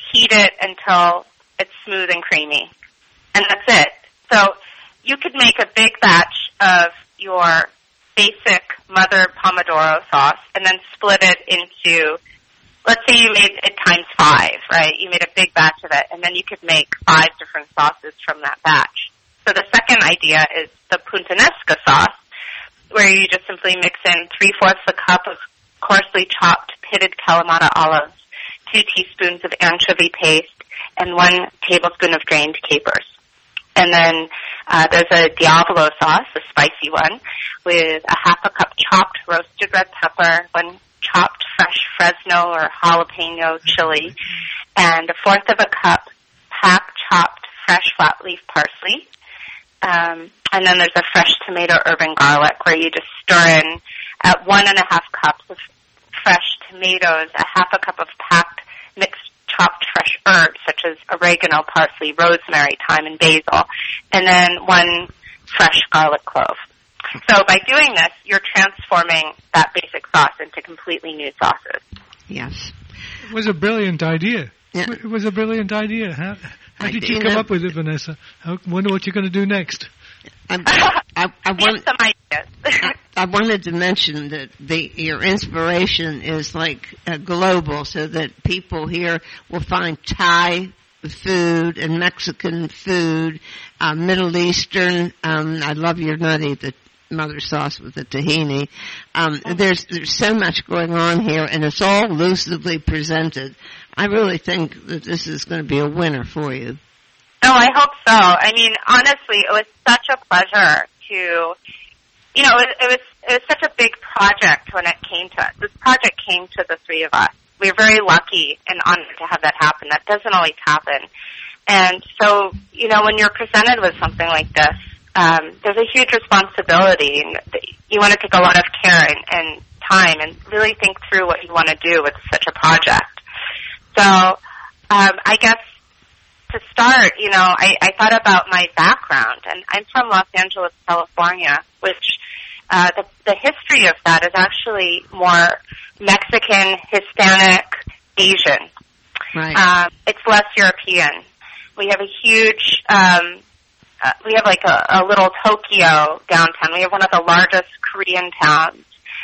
heat it until it's smooth and creamy. And that's it. So you could make a big batch of your basic Mother Pomodoro sauce and then split it into, let's say you made it times five, right? You made a big batch of it, and then you could make five different sauces from that batch. So the second idea is the puttanesca sauce, where you just simply mix in three-fourths a cup of coarsely chopped pitted Kalamata olives, two teaspoons of anchovy paste, and one tablespoon of drained capers. And then uh, there's a Diavolo sauce, a spicy one, with a half a cup chopped roasted red pepper, one chopped fresh Fresno or jalapeno chili, and a fourth of a cup pack chopped fresh flat leaf parsley. Um, and then there's a fresh tomato, herb, and garlic, where you just stir in at one and a half cups of fresh tomatoes, a half a cup of packed mixed chopped fresh herbs such as oregano, parsley, rosemary, thyme, and basil, and then one fresh garlic clove. So by doing this, you're transforming that basic sauce into completely new sauces. Yes. It was a brilliant idea. Yeah. It was a brilliant idea. How, how I did do you come know. up with it, Vanessa? I wonder what you're going to do next. I, I, I, want, some ideas. I, I wanted to mention that the your inspiration is like uh, global, so that people here will find Thai food and Mexican food, uh, Middle Eastern. Um, I love your nutty, the mother sauce with the tahini. Um, there's there's so much going on here, and it's all lucidly presented. I really think that this is going to be a winner for you. No, I hope so. I mean, honestly, it was such a pleasure to, you know, it, it was it was such a big project when it came to us. This project came to the three of us. We were very lucky and honored to have that happen. That doesn't always happen. And so, you know, when you're presented with something like this, um, there's a huge responsibility, and you want to take a lot of care and, and time and really think through what you want to do with such a project. So, um, I guess to start, you know, I, I thought about my background, and I'm from Los Angeles, California, which uh, the, the history of that is actually more Mexican, Hispanic, Asian. Right. Um, it's less European. We have a huge, um, uh, we have like a, a little Tokyo downtown. We have one of the largest Korean towns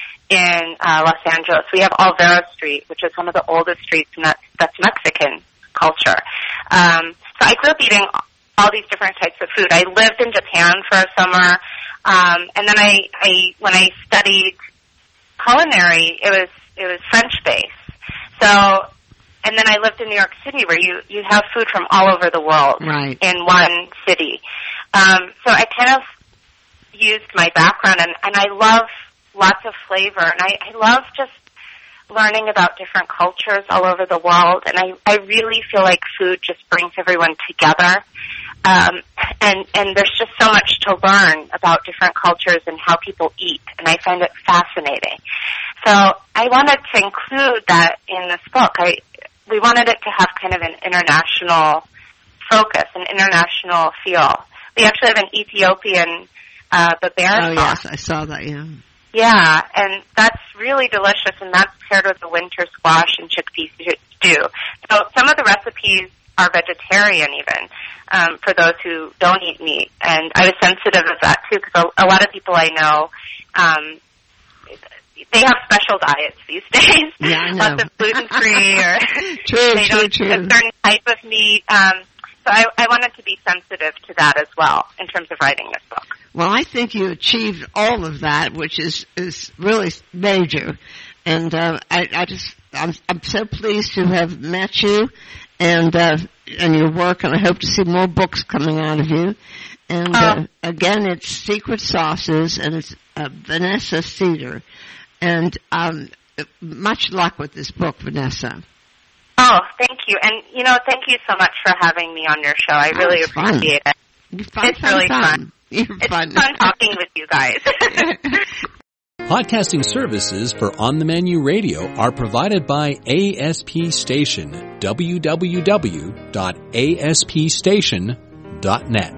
in uh, Los Angeles. We have Alvaro Street, which is one of the oldest streets, and that's, that's Mexican culture. Um, so I grew up eating all these different types of food. I lived in Japan for a summer, um, and then I, I, when I studied culinary, it was it was French based. So, and then I lived in New York City, where you you have food from all over the world right. in one city. Um, so I kind of used my background, and, and I love lots of flavor, and I, I love just learning about different cultures all over the world, and I, I really feel like food just brings everyone together. Um, and, and there's just so much to learn about different cultures and how people eat, and I find it fascinating. So I wanted to include that in this book. I, we wanted it to have kind of an international focus, an international feel. We actually have an Ethiopian uh, babera Oh, sauce. yes, I saw that, yeah. Yeah, and that's really delicious, and that's paired with the winter squash and chickpea stew. So some of the recipes are vegetarian even, um, for those who don't eat meat. And I was sensitive of that, too, because a, a lot of people I know, um, they have special diets these days. Yeah, I know. Lots of gluten-free, or true, they true, don't true. eat a certain type of meat. Um, so I, I wanted to be sensitive to that as well in terms of writing this book. Well, I think you achieved all of that, which is is really major, and uh, I, I just I'm I'm so pleased to have met you, and uh, and your work, and I hope to see more books coming out of you. And uh, Oh. again, it's Secret Sauces, and it's uh, Vanessa Cedar, and um, much luck with this book, Vanessa. Oh, thank you. And, you know, thank you so much for having me on your show. I really it's fun. appreciate it. You're fun, It's fun, really fun. fun. You're It's fun. fun talking with you guys. Podcasting services for On the Menu Radio are provided by A S P Station, w w w dot a s p station dot net.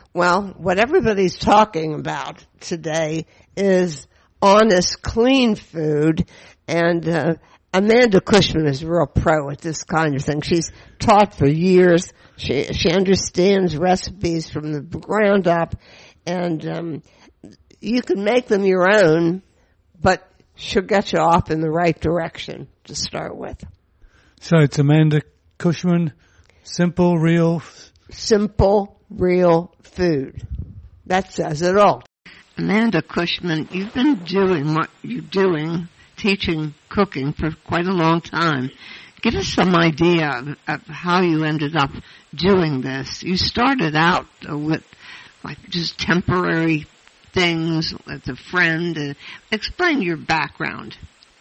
Well, what everybody's talking about today is honest, clean food, and uh, Amanda Cushman is a real pro at this kind of thing. She's taught for years. She she understands recipes from the ground up, and um, you can make them your own, but she'll get you off in the right direction to start with. So it's Amanda Cushman, simple, real... Simple, real food. That says it all. Amanda Cushman, you've been doing what you're doing, teaching cooking for quite a long time. Give us some idea of, of how you ended up doing this. You started out uh, with like just temporary things with a friend. Uh, explain your background.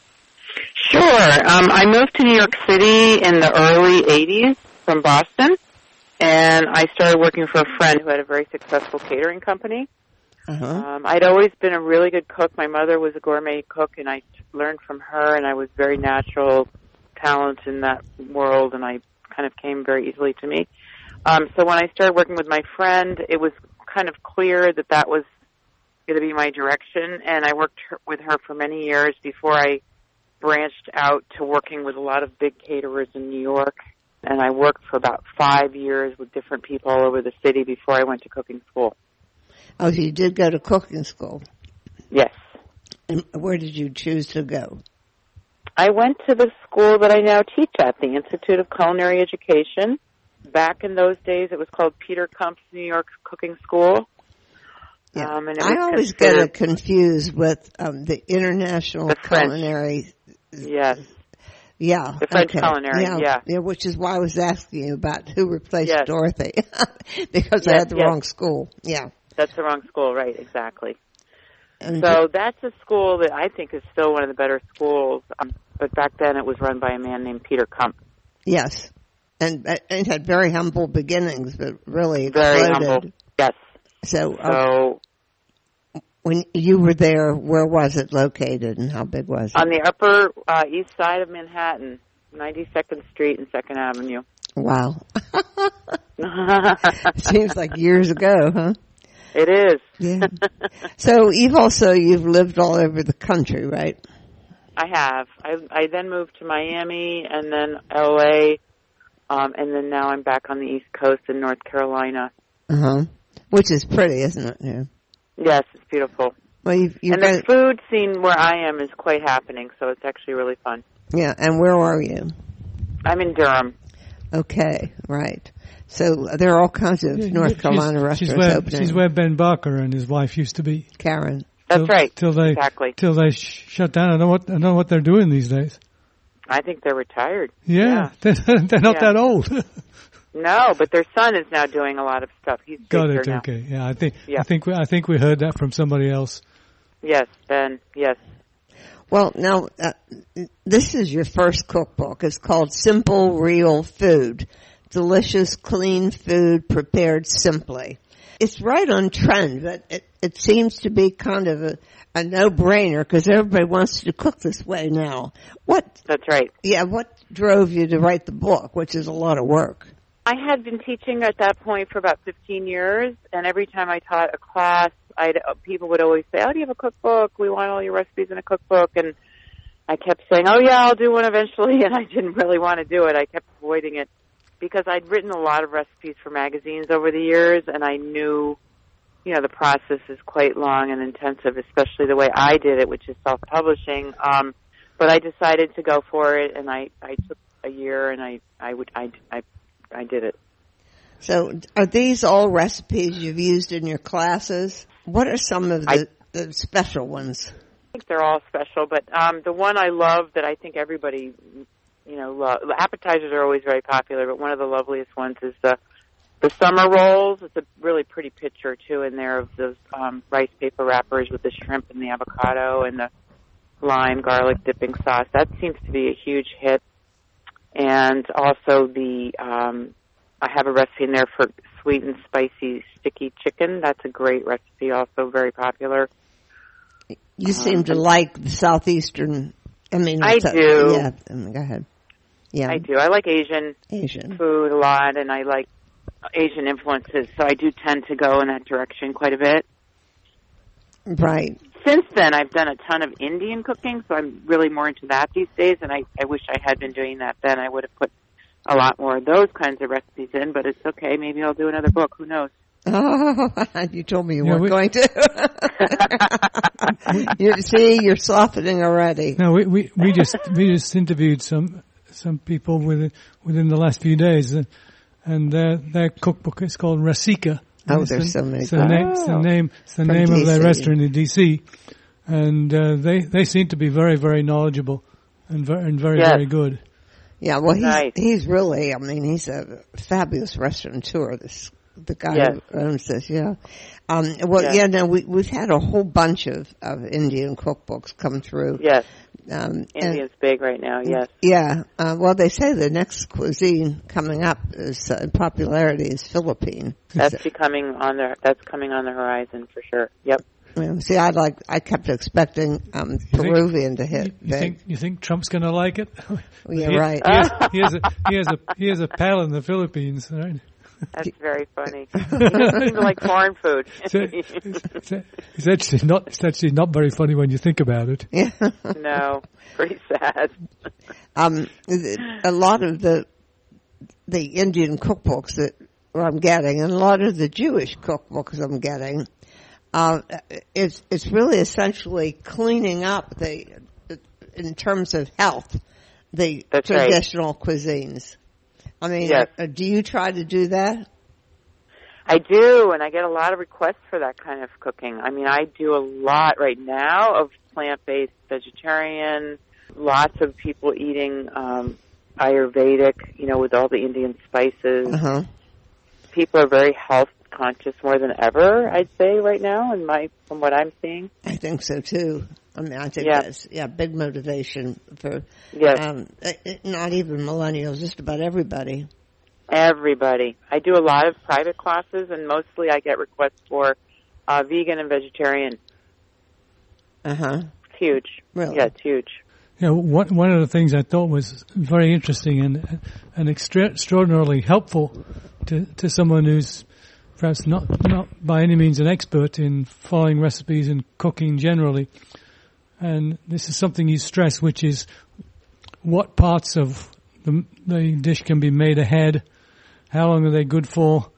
Sure. Um, I moved to New York City in the early eighties from Boston, and I started working for a friend who had a very successful catering company. Uh-huh. Um, I'd always been a really good cook. My mother was a gourmet cook, and I learned from her, and I was very natural talent in that world, and I kind of came very easily to me. Um, so when I started working with my friend, it was kind of clear that that was going to be my direction, and I worked her, with her for many years before I branched out to working with a lot of big caterers in New York, and I worked for about five years with different people all over the city before I went to cooking school. Oh, so you did go to cooking school. Yes. And where did you choose to go? I went to the school that I now teach at, the Institute of Culinary Education. Back in those days, it was called Peter Kump's New York Cooking School. Yeah. Um, and it I was always considered- get it confused with um, the International The French. Culinary. Yes. Yeah. The French okay. culinary, yeah. Yeah, which is why I was asking you about who replaced Yes. Dorothy. Because I Yes, had the yes. wrong school. Yeah. That's the wrong school, right, exactly. And So that's a school that I think is still one of the better schools, um, but back then it was run by a man named Peter Kump. yes. And uh, it had very humble beginnings, but really Very exploded. humble. Yes. So, uh, So when you were there, where was it located and how big was it? on the upper uh, east side of Manhattan, ninety-second Street and second Avenue. Wow. Seems like years ago, huh? It is. Yeah. So you've also, you've lived all over the country, right? I have. I, I then moved to Miami and then L A, um, and then now I'm back on the East Coast in North Carolina. Uh-huh. Which is pretty, isn't it? Yeah. Yes, it's beautiful. Well, you've, you've And got, the food scene where I am is quite happening, so it's actually really fun. yeah, and where are you? I'm in Durham. Okay, right. So there are all kinds of North She's- Carolina she's restaurants where, opening. She's where Ben Barker and his wife used to be. Karen. That's till, right. Till they, exactly. Till they sh- shut down. I know what I know what they're doing these days. I think they're retired. Yeah, they're, they're not Yeah. that old. No, but their son is now doing a lot of stuff. He's Got bigger it. now. Okay. Yeah, I think Yeah. I think we, I think we heard that from somebody else. Yes, Ben. Yes. Well, now, uh, this is your first cookbook. It's called Simple Real Food. Delicious, clean food prepared simply. It's right on trend, but it, it seems to be kind of a, a no-brainer because everybody wants to cook this way now. What, That's right. yeah, what drove you to write the book, which is a lot of work? I had been teaching at that point for about fifteen years, and every time I taught a class, I'd, uh, people would always say, oh, do you have a cookbook? We want all your recipes in a cookbook. And I kept saying, oh, yeah, I'll do one eventually, and I didn't really want to do it. I kept avoiding it because I'd written a lot of recipes for magazines over the years, and I knew, you know, the process is quite long and intensive, especially the way I did it, which is self-publishing. Um, but I decided to go for it, and I, I took a year, and I, I, would, I, I, I did it. So are these all recipes you've used in your classes? What are some of the, I- the special ones? I think they're all special, but um, the one I love that I think everybody, you know, love, appetizers are always very popular, but one of the loveliest ones is the the summer rolls. It's a really pretty picture, too, in there of those um, rice paper wrappers with the shrimp and the avocado and the lime garlic dipping sauce. That seems to be a huge hit. And also the, um, I have a recipe in there for sweet and spicy sticky chicken. That's a great recipe, also very popular. You seem to like the southeastern. I mean, I so- do. Yeah, um, go ahead. Yeah, I do. I like Asian Asian. food a lot, and I like, uh, Asian influences, so I do tend to go in that direction quite a bit. Right. Since then, I've done a ton of Indian cooking, so I'm really more into that these days, and I, I wish I had been doing that then. I would have put a lot more of those kinds of recipes in, but it's okay. Maybe I'll do another book. Who knows? Oh, you told me you Yeah, weren't we- going to. You see, you're softening already. No, we, we, we just we just interviewed some some people within within the last few days, and, and their their cookbook is called Rasika. Oh, It's there's the- so many It's the name, it's the Oh. name, it's the From name of their D C. restaurant in D C, and uh, they they seem to be very very knowledgeable and very and very Yes. very good. Yeah, well, he's Nice. he's really. I mean, he's a fabulous restaurateur. This the guy Yes. who owns this. Yeah. Um. Well, Yes. yeah. No, we we've had a whole bunch of of Indian cookbooks come through. Yes, Um. and- India's big right now, yes. Yeah. Uh, well, they say the next cuisine coming up is uh, in popularity is Philippine. That's becoming on the, that's coming on the horizon for sure. Yep. Yeah, see, I like. I kept expecting um, think- Peruvian to hit. You, you big. think you think Trump's going to like it? Yeah, he, right. He has, he has a he has a he has a pal in the Philippines, right? That's very funny. He doesn't seem to like foreign food. So- so- It's actually not it's actually not very funny when you think about it. Yeah. No, pretty sad. Um, a lot of the the Indian cookbooks that I'm getting, and a lot of the Jewish cookbooks I'm getting, uh, it's it's really essentially cleaning up the in terms of health the That's right. traditional cuisines. I mean, Yes. uh, do you try to do that? I do, and I get a lot of requests for that kind of cooking. I mean, I do a lot right now of plant-based vegetarian, lots of people eating um, Ayurvedic, you know, with all the Indian spices. Uh huh. People are very health conscious more than ever, I'd say, right now, in my, from what I'm seeing. I think so too. I mean, I think Yeah. that's yeah, big motivation for Yes. um, uh, uh, not even millennials, just about everybody. Everybody. I do a lot of private classes, and mostly I get requests for uh, vegan and vegetarian. Uh huh. It's huge. Really? Yeah, it's huge. Yeah, one one of the things I thought was very interesting and and extra, extraordinarily helpful to to someone who's perhaps not not by any means an expert in following recipes and cooking generally. And this is something you stress, which is what parts of the, the dish can be made ahead, how long are they good for,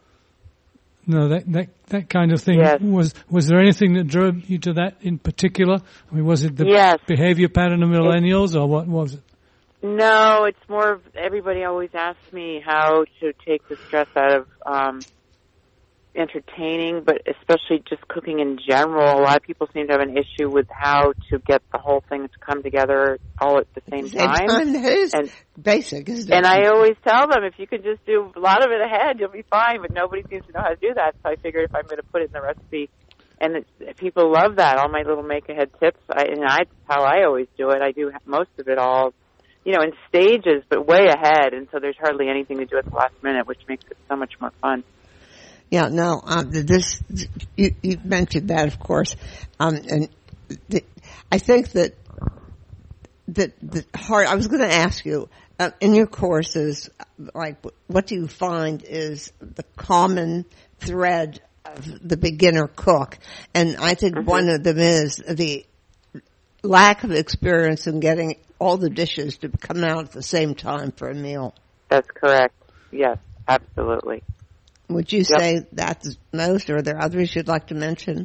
no, that that that kind of thing. Yes. Was was there anything that drove you to that in particular? I mean, was it the Yes. behavior pattern of millennials, or what was it? No, it's more of everybody always asks me how to take the stress out of um, entertaining, but especially just cooking in general. A lot of people seem to have an issue with how to get the whole thing to come together all at the same Same time. time, that is And- basic, isn't it? And I always tell them, if you can just do a lot of it ahead, you'll be fine, but nobody seems to know how to do that, so I figured if I'm going to put it in the recipe, and it's, people love that, all my little make-ahead tips, I, and I, that's how I always do it. I do most of it all, you know, in stages, but way ahead, and so there's hardly anything to do at the last minute, which makes it so much more fun. Yeah, no, um, this, you, you mentioned that, of course, um, and the, I think that, that, the hard, I was going to ask you, uh, in your courses, like, what do you find is the common thread of the beginner cook? And I think Mm-hmm. one of them is the lack of experience in getting all the dishes to come out at the same time for a meal. That's correct. Yes, absolutely. Would you Yep. say that's most, or are there others you'd like to mention?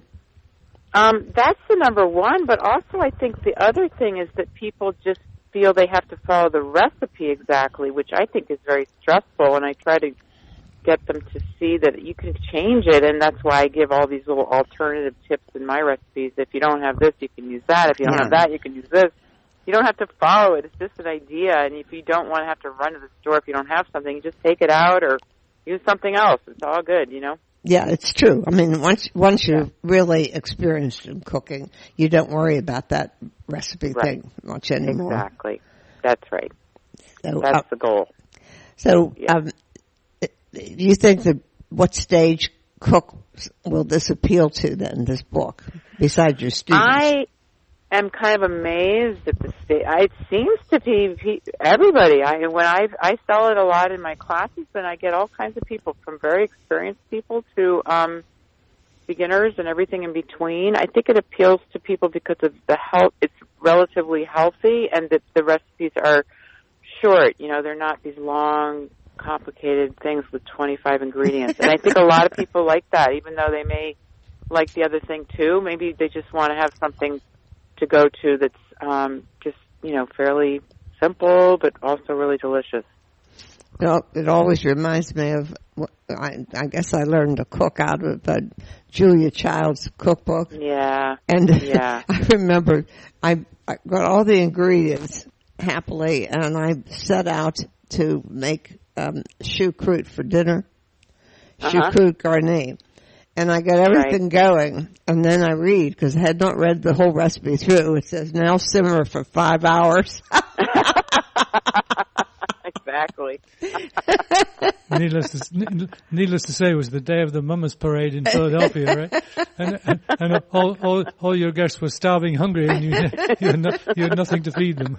Um, that's the number one, but also I think the other thing is that people just feel they have to follow the recipe exactly, which I think is very stressful, and I try to get them to see that you can change it, and that's why I give all these little alternative tips in my recipes. If you don't have this, you can use that. If you don't Yeah. have that, you can use this. You don't have to follow it. It's just an idea, and if you don't want to have to run to the store if you don't have something, you just take it out or use something else. It's all good, you know? Yeah, it's true. I mean, once once you're really experienced in cooking, you don't worry about that recipe Right. thing much anymore. Exactly. That's right. So, That's uh, the goal. so Yeah. um, do you think that what stage cook will this appeal to then? This book, besides your students? I am kind of amazed at the state. It seems to be everybody. I when I I sell it a lot in my classes, and I get all kinds of people, from very experienced people to um, beginners and everything in between. I think it appeals to people because of the health. It's relatively healthy, and that the recipes are short. You know, they're not these long, complicated things with twenty-five ingredients. And I think a lot of people like that, even though they may like the other thing too. Maybe they just want to have something to go to that's um, just, you know, fairly simple, but also really delicious. You know, it always reminds me of, I, I guess I learned to cook out of it, but Julia Child's cookbook. Yeah. And yeah. I remember I, I got all the ingredients happily, and I set out to make um, choucroute for dinner, uh-huh. choucroute garni. And I got everything right. going, and then I read, because I had not read the whole recipe through. It says, now simmer for five hours. Exactly. needless, to, needless to say, it was the day of the Mummers Parade in Philadelphia, right? And, and, and all, all, all your guests were starving hungry, and you, you, had, no, you had nothing to feed them.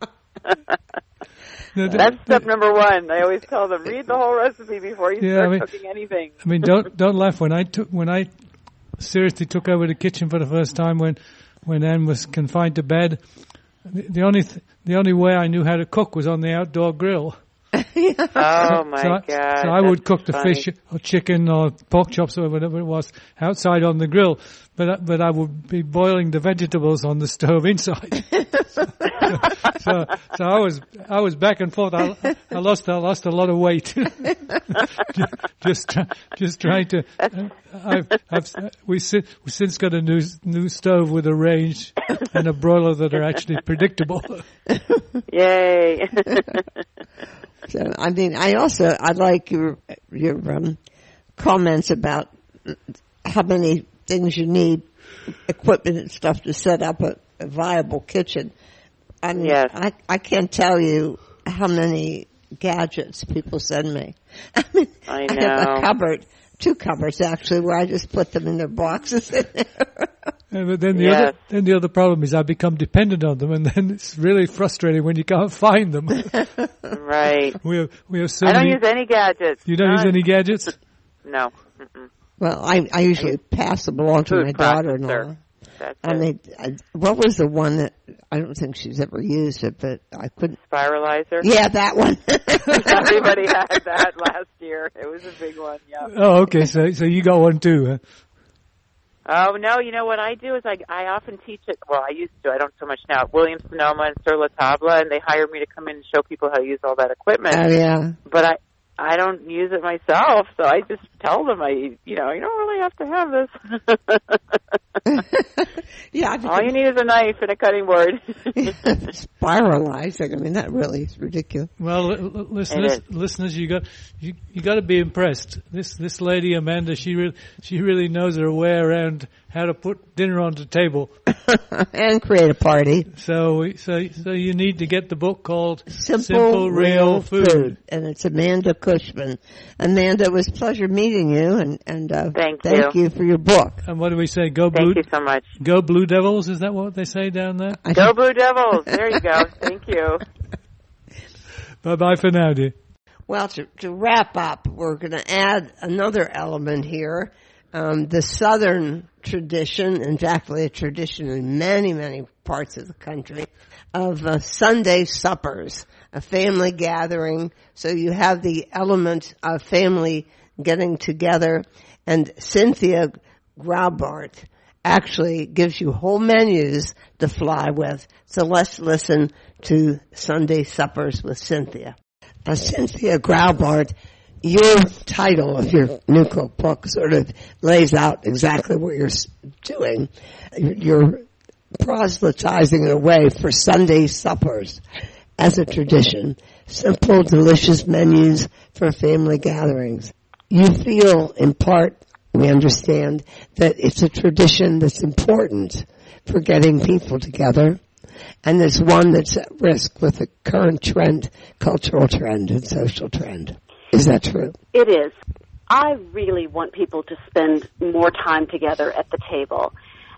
No, That's step number one. I always tell them, read the whole recipe before you yeah, start I mean, cooking anything. I mean, don't don't laugh. When I took when I seriously took over the kitchen for the first time, when when Anne was confined to bed, the, the only th- the only way I knew how to cook was on the outdoor grill. Yeah. Oh my so I, God! So I would cook the funny. fish or chicken or pork chops or whatever it was outside on the grill, but but I would be boiling the vegetables on the stove inside. so so I was I was back and forth. I, I lost I lost a lot of weight. just just trying to. I've, I've we si- we since got a new new stove with a range and a broiler that are actually predictable. Yay! So, I mean, I also, I like your, your, um, comments about how many things you need, equipment and stuff to set up a, a viable kitchen. I mean, yes. I, I can't tell you how many gadgets people send me. I mean, I I know. have a cupboard, two cupboards actually, where I just put them in their boxes in there. Yeah, but then the yes. other then the other problem is I become dependent on them, and then it's really frustrating when you can't find them. Right. We have we have so I don't many, use any gadgets. You don't None. use any gadgets? No. Mm-mm. Well, I I usually pass them along to Food my daughter-in-law. processor. That's I it. mean, I, what was the one that I don't think she's ever used it, but I couldn't. Spiralizer. Yeah, that one. Everybody had that last year. It was a big one. Yeah. Oh, okay. So so you got one too, huh? Oh no! You know what I do is I I often teach it. Well, I used to. I don't so much now. Williams Sonoma and Sur La Table, and they hire me to come in and show people how to use all that equipment. Oh yeah. But I I don't use it myself, so I just tell them I you know you don't really have to have this. Yeah. All you need is a knife and a cutting board. Spiralizing. I mean, that really is ridiculous. Well, l- l- listeners, listeners, you got you you got to be impressed. This this lady Amanda, she really she really knows her way around how to put dinner on the table And create a party. So we- so so you need to get the book called Simple, Simple Real Food. And it's Amanda Cushman. Amanda, it was a pleasure meeting you, and and uh, Thank thank you. you for your book. And what do we say? Go Thank Blue. you so much. Go Blue Devils. Is that what they say down there? I Go Blue Devils. There you go. Thank you. Bye bye for now, dear. Well, to, to wrap up, we're going to add another element here. Um, the Southern tradition, and actually a tradition in many, many parts of the country, of uh, Sunday suppers, a family gathering. So you have the element of family getting together. And Cynthia Graubart actually gives you whole menus to fly with. So let's listen to Sunday Suppers with Cynthia. Uh, Cynthia Graubart, your title of your new cookbook sort of lays out exactly what you're doing. You're proselytizing in a way for Sunday suppers as a tradition. Simple, delicious menus for family gatherings. You feel, in part, we understand, that it's a tradition that's important for getting people together. And it's one that's at risk with the current trend, cultural trend and social trend. Is that true? It is. I really want people to spend more time together at the table.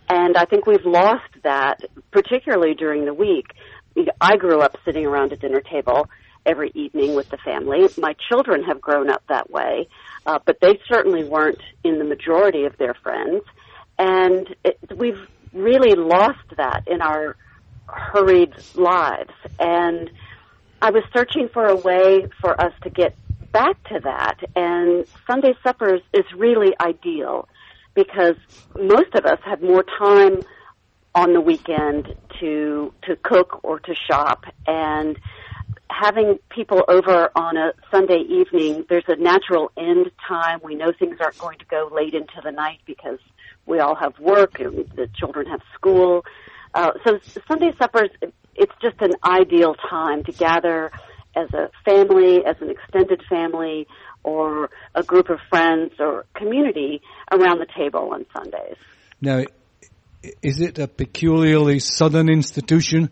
And I think we've lost that, particularly during the week. I grew up sitting around a dinner table every evening with the family. My children have grown up that way, uh, but they certainly weren't in the majority of their friends. And it, we've really lost that in our hurried lives. And I was searching for a way for us to get back to that, and Sunday suppers is really ideal because most of us have more time on the weekend to to cook or to shop, and having people over on a Sunday evening, there's a natural end time. We know things aren't going to go late into the night because we all have work and the children have school. Uh, so Sunday suppers, it's just an ideal time to gather as a family, as an extended family, or a group of friends or community around the table on Sundays. Now, is it a peculiarly Southern institution?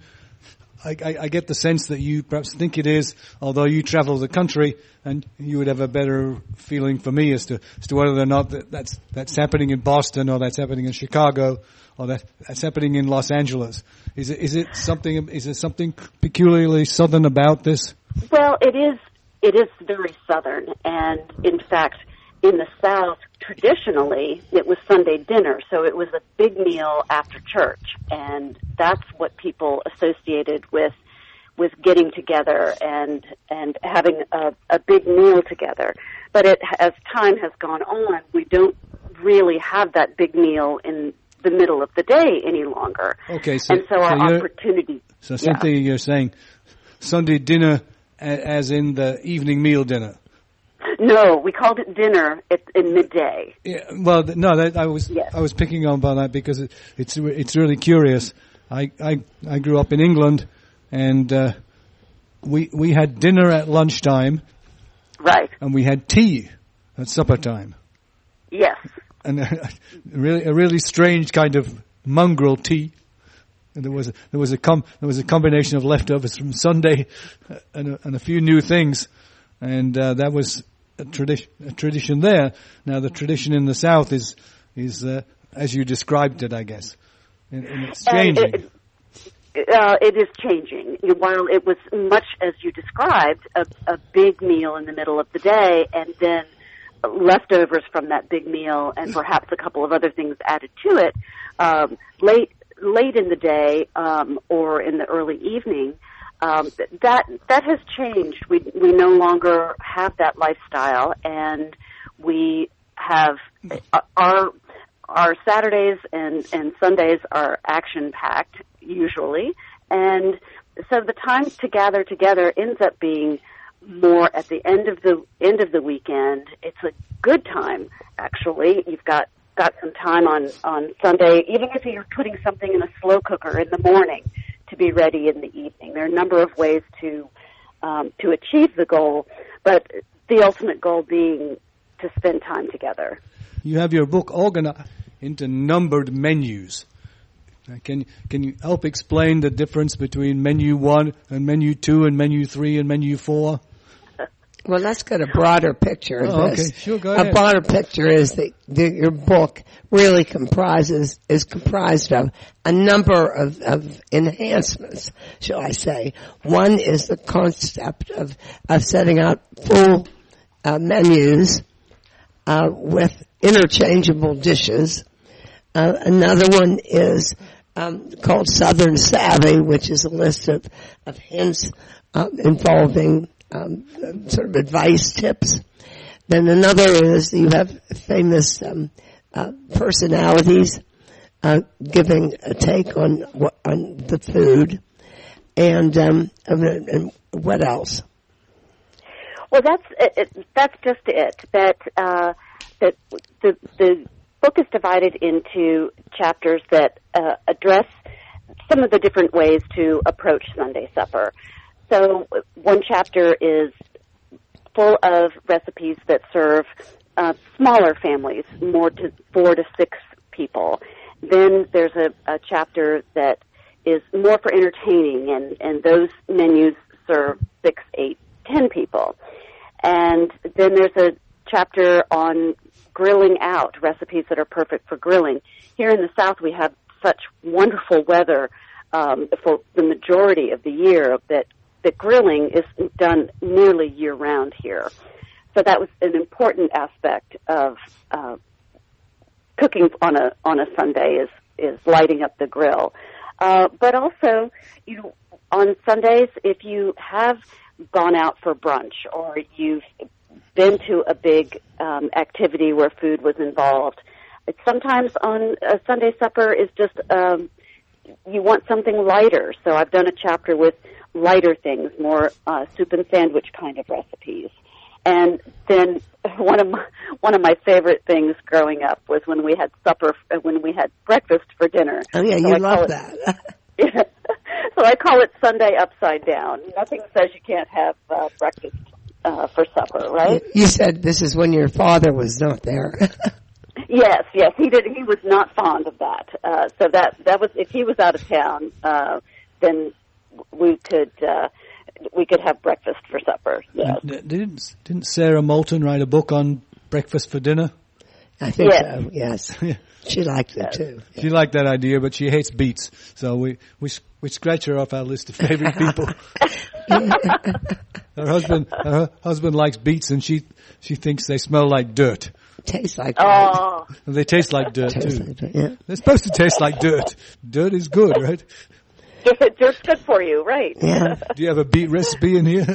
I, I, I get the sense that you perhaps think it is, although you travel the country, and you would have a better feeling for me as to as to whether or not that, that's that's happening in Boston, or that's happening in Chicago, or that that's happening in Los Angeles. Is it is it something is it something peculiarly Southern about this? Well, it is. It is very Southern, and in fact, in the South, traditionally, it was Sunday dinner, so it was a big meal after church, and that's what people associated with with getting together and and having a, a big meal together. But it, as time has gone on, we don't really have that big meal in the middle of the day any longer. Okay, so, and so, so our opportunity. So, Cynthia, yeah. You're saying Sunday dinner as in the evening meal dinner? No, we called it dinner at, in midday. Yeah, well, no, that, I was yes. I was picking on by that because it, it's it's really curious. I, I I grew up in England, and uh, we we had dinner at lunchtime, right? And we had tea at supper time. Yes, and a, really a really strange kind of mongrel tea. And there was a, there was a com, there was a combination of leftovers from Sunday, and a, and a few new things, and uh, that was a tradition a tradition there. Now the tradition in the South is is uh, as you described it, I guess, and, and it's changing. And it, uh, it is changing. While it was much as you described, a, a big meal in the middle of the day, and then leftovers from that big meal, and perhaps a couple of other things added to it, um, late. late in the day um, or in the early evening, um, that that has changed. We we no longer have that lifestyle, and we have our our Saturdays and, and Sundays are action packed usually, and so the time to gather together ends up being more at the end of the end of the weekend. It's a good time, actually. You've got got some time on, on Sunday, even if you're putting something in a slow cooker in the morning to be ready in the evening. There are a number of ways to um, to achieve the goal, but the ultimate goal being to spend time together. You have your book organized into numbered menus. Uh, can can you help explain the difference between menu one and menu two and menu three and menu four? Well, let's get a broader picture of oh, this. Okay, sure, go ahead. A broader picture is that the, your book really comprises is comprised of a number of, of enhancements, shall I say. One is the concept of of setting out full uh, menus uh, with interchangeable dishes. Uh, another one is um, called Southern Savvy, which is a list of of hints uh, involving Um, sort of advice tips. Then another is you have famous um, uh, personalities uh, giving a take on on the food, and um, and what else? Well, that's it, that's just it. That uh, that the the book is divided into chapters that uh, address some of the different ways to approach Sunday supper. So one chapter is full of recipes that serve uh, smaller families, more to four to six people. Then there's a, a chapter that is more for entertaining, and, and those menus serve six, eight, ten people. And then there's a chapter on grilling out, recipes that are perfect for grilling. Here in the South, we have such wonderful weather um, for the majority of the year that, that grilling is done nearly year-round here. So that was an important aspect of uh, cooking on a on a Sunday is is lighting up the grill. Uh, but also, you know, on Sundays, if you have gone out for brunch or you've been to a big um, activity where food was involved, sometimes on a Sunday supper is just um, you want something lighter. So I've done a chapter with lighter things, more uh, soup and sandwich kind of recipes. And then one of my, one of my favorite things growing up was when we had supper, when we had breakfast for dinner. Oh yeah, so you I love it, that. yeah, so I call it Sunday upside down. Nothing says you can't have uh, breakfast uh, for supper, right? You said this is when your father was not there. Yes, yes, he did. He was not fond of that. Uh, so that that was if he was out of town, uh, then we could. Uh, We could have breakfast for supper. Yes. Didn't didn't Sarah Moulton write a book on breakfast for dinner? I think yes. so. Yes, she liked it too. She liked that idea, but she hates beets, so we we we scratch her off our list of favorite people. Her husband her husband likes beets, and she she thinks they smell like dirt. Tastes like oh. dirt. And they taste like dirt Tastes too. like dirt, yeah. They're supposed to taste like dirt. Dirt is good, right? Dirt's good for you, right? Yeah. Do you have a beet recipe in here?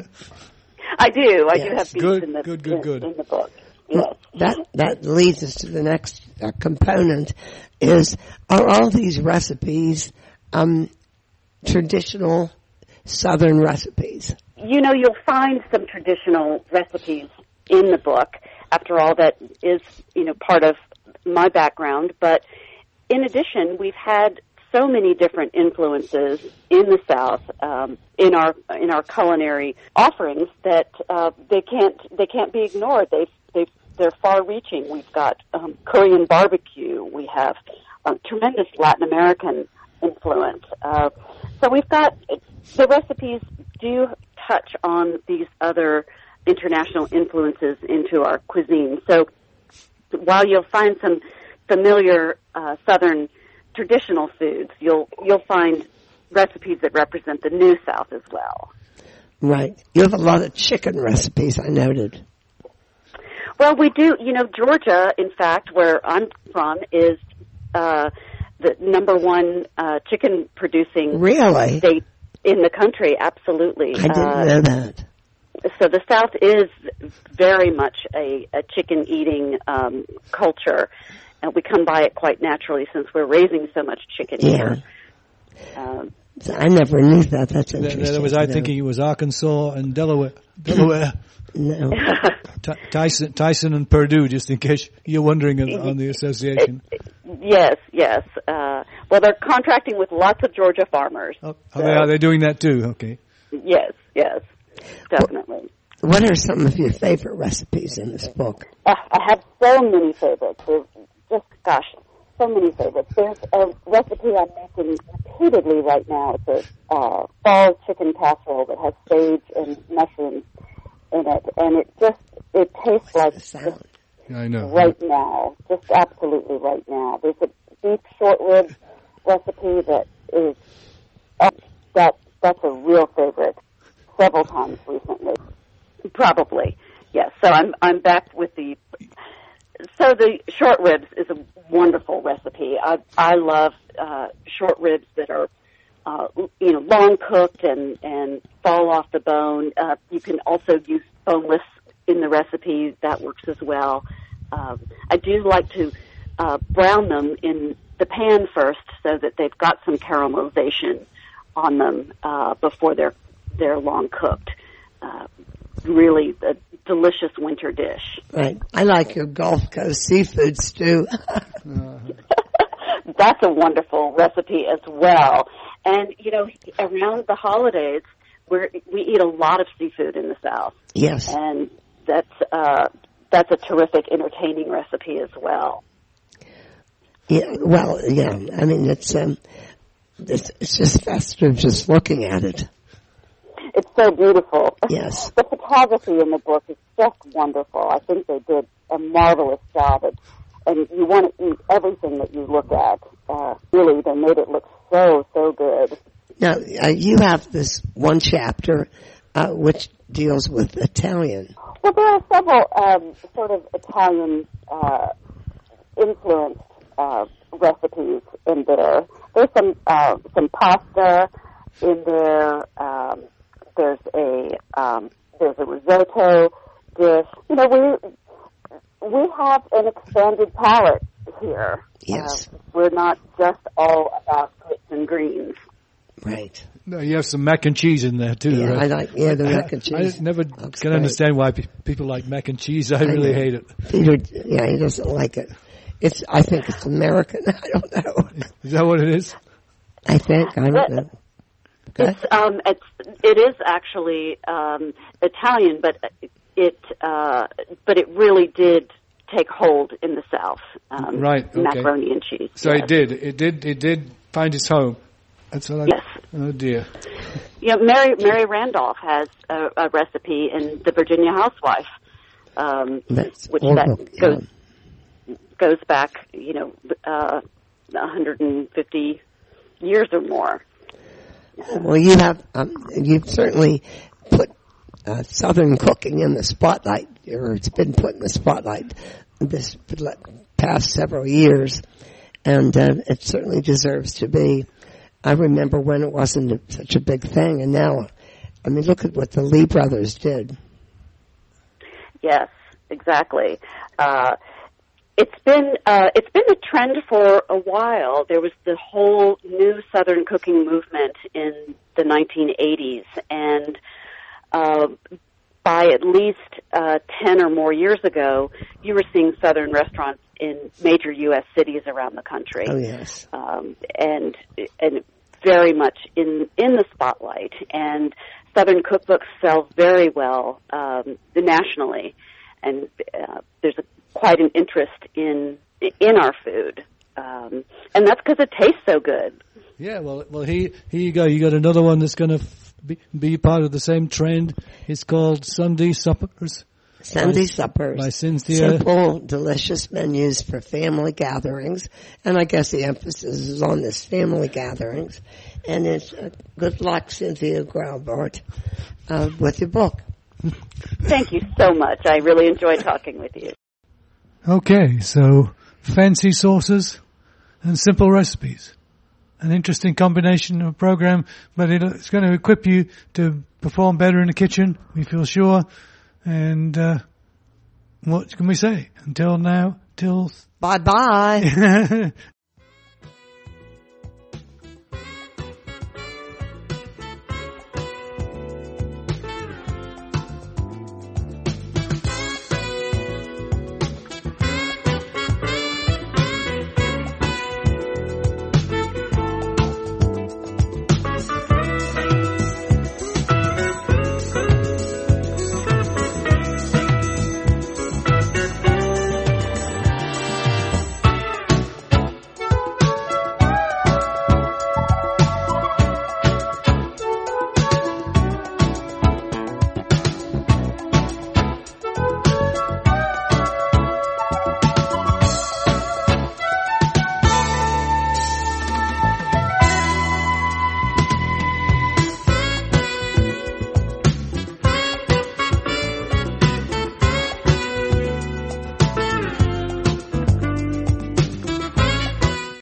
I do. I Yes. do have beets Good, in the good, good, in, good. in the book. Yes. That that leads us to the next uh, component. Is are all these recipes um, traditional Southern recipes? You know, you'll find some traditional recipes in the book. After all, that is, you know, part of my background. But in addition, we've had so many different influences in the South um, in our in our culinary offerings that uh, they can't they can't be ignored. They've they've they're far-reaching. We've got um, Korean barbecue. We have uh, tremendous Latin American influence. Uh, so we've got the recipes do touch on these other international influences into our cuisine. So while you'll find some familiar uh, Southern traditional foods, you'll you'll find recipes that represent the New South as well. Right. You have a lot of chicken recipes, I noted. Well, we do. You know, Georgia, in fact, where I'm from, is uh, the number one uh, chicken producing Really? state in the country. Absolutely. I didn't uh, know that. So the South is very much a, a chicken eating um, culture. And we come by it quite naturally since we're raising so much chicken Yeah. here. Um, So I never knew that. That's That, interesting. that was I thinking it was Arkansas and Delaware. Delaware. No. T- Tyson, Tyson and Purdue, just in case you're wondering on, on the association. yes, yes. Uh, well, they're contracting with lots of Georgia farmers. Oh, are, they, are they doing that too? Okay. Yes, yes, definitely. What are some of your favorite recipes in this book? Uh, I have so many favorites. There's just, gosh, so many favorites. There's a recipe I'm making repeatedly right now. It's a uh, fall chicken casserole that has sage and mushrooms in it, and it just, it tastes like The sound. I know. right now, just absolutely right now. There's a beef short rib recipe that is, uh, that, that's a real favorite several times recently. Probably, yes. So I'm I'm back with the. So the short ribs is a wonderful recipe. I I love uh, short ribs that are, uh, you know, long cooked and and fall off the bone. Uh, you can also use boneless in the recipe. That works as well. Um, I do like to uh, brown them in the pan first, so that they've got some caramelization on them uh, before they're they're long cooked. Uh, really a delicious winter dish. Right. I like your Gulf Coast seafood stew. That's a wonderful recipe as well. And, you know, around the holidays, we're, we eat a lot of seafood in the South. Yes. And that's, uh, that's a terrific, entertaining recipe as well. Yeah. Well, yeah. I mean, it's um, it's, it's just festive just looking at it. It's so beautiful. Yes. The photography in the book is just wonderful. I think they did a marvelous job. At, and you want to eat everything that you look at. Uh, really, they made it look so, so good. Now, uh, you have this one chapter uh, which deals with Italian. Well, there are several um, sort of Italian uh, influenced uh, recipes in there. There's some uh, some pasta in there. Um, there's a um, there's a risotto dish. You know, we we have an expanded palate here. Yes, uh, we're not just all about grits and greens. Right. No, you have some mac and cheese in there too. Yeah, right? I like yeah the mac and cheese. I never Looks can great. understand why pe- people like mac and cheese. I, I really know. hate it. Peter, yeah, he doesn't like it. It's I think it's American. I don't know. Is that what it is? I think I don't know. Okay. It's um, it's it is actually um, Italian, but it uh, but it really did take hold in the South. Um, Right, okay. Macaroni and cheese. So yes. it did. It did. It did find its home. That's what I. Yes. Oh dear. Yeah, Mary Mary Randolph has a, a recipe in The Virginia Housewife, um, That's which all that look, goes goes back, you know, uh, one hundred fifty years or more. Well, you have um, you've certainly put uh, Southern cooking in the spotlight, or it's been put in the spotlight this past several years, and uh, it certainly deserves to be. I remember when it wasn't such a big thing, and now, I mean, look at what the Lee brothers did. Yes, exactly. Uh, it's been uh, it's been a trend for a while. There was the whole new Southern cooking movement in the nineteen eighties, and uh, by at least uh, ten or more years ago, you were seeing Southern restaurants in major U S cities around the country. Oh yes, um, and and very much in in the spotlight. And Southern cookbooks sell very well um, nationally, and uh, there's a, quite an interest in in our food, um, and that's because it tastes so good. Yeah. Well. Well. Here. Here you go. You got another one that's going to f- be, be part of the same trend. It's called Sunday Suppers. Sunday by, suppers. by Cynthia. Simple, delicious menus for family gatherings. And I guess the emphasis is on this family gatherings. And it's uh, good luck, Cynthia Graubart, uh, with your book. Thank you so much. I really enjoyed talking with you. Okay, so fancy sauces and simple recipes. An interesting combination of program, but it, it's going to equip you to perform better in the kitchen, we feel sure. And uh, what can we say? Until now, till... Bye-bye.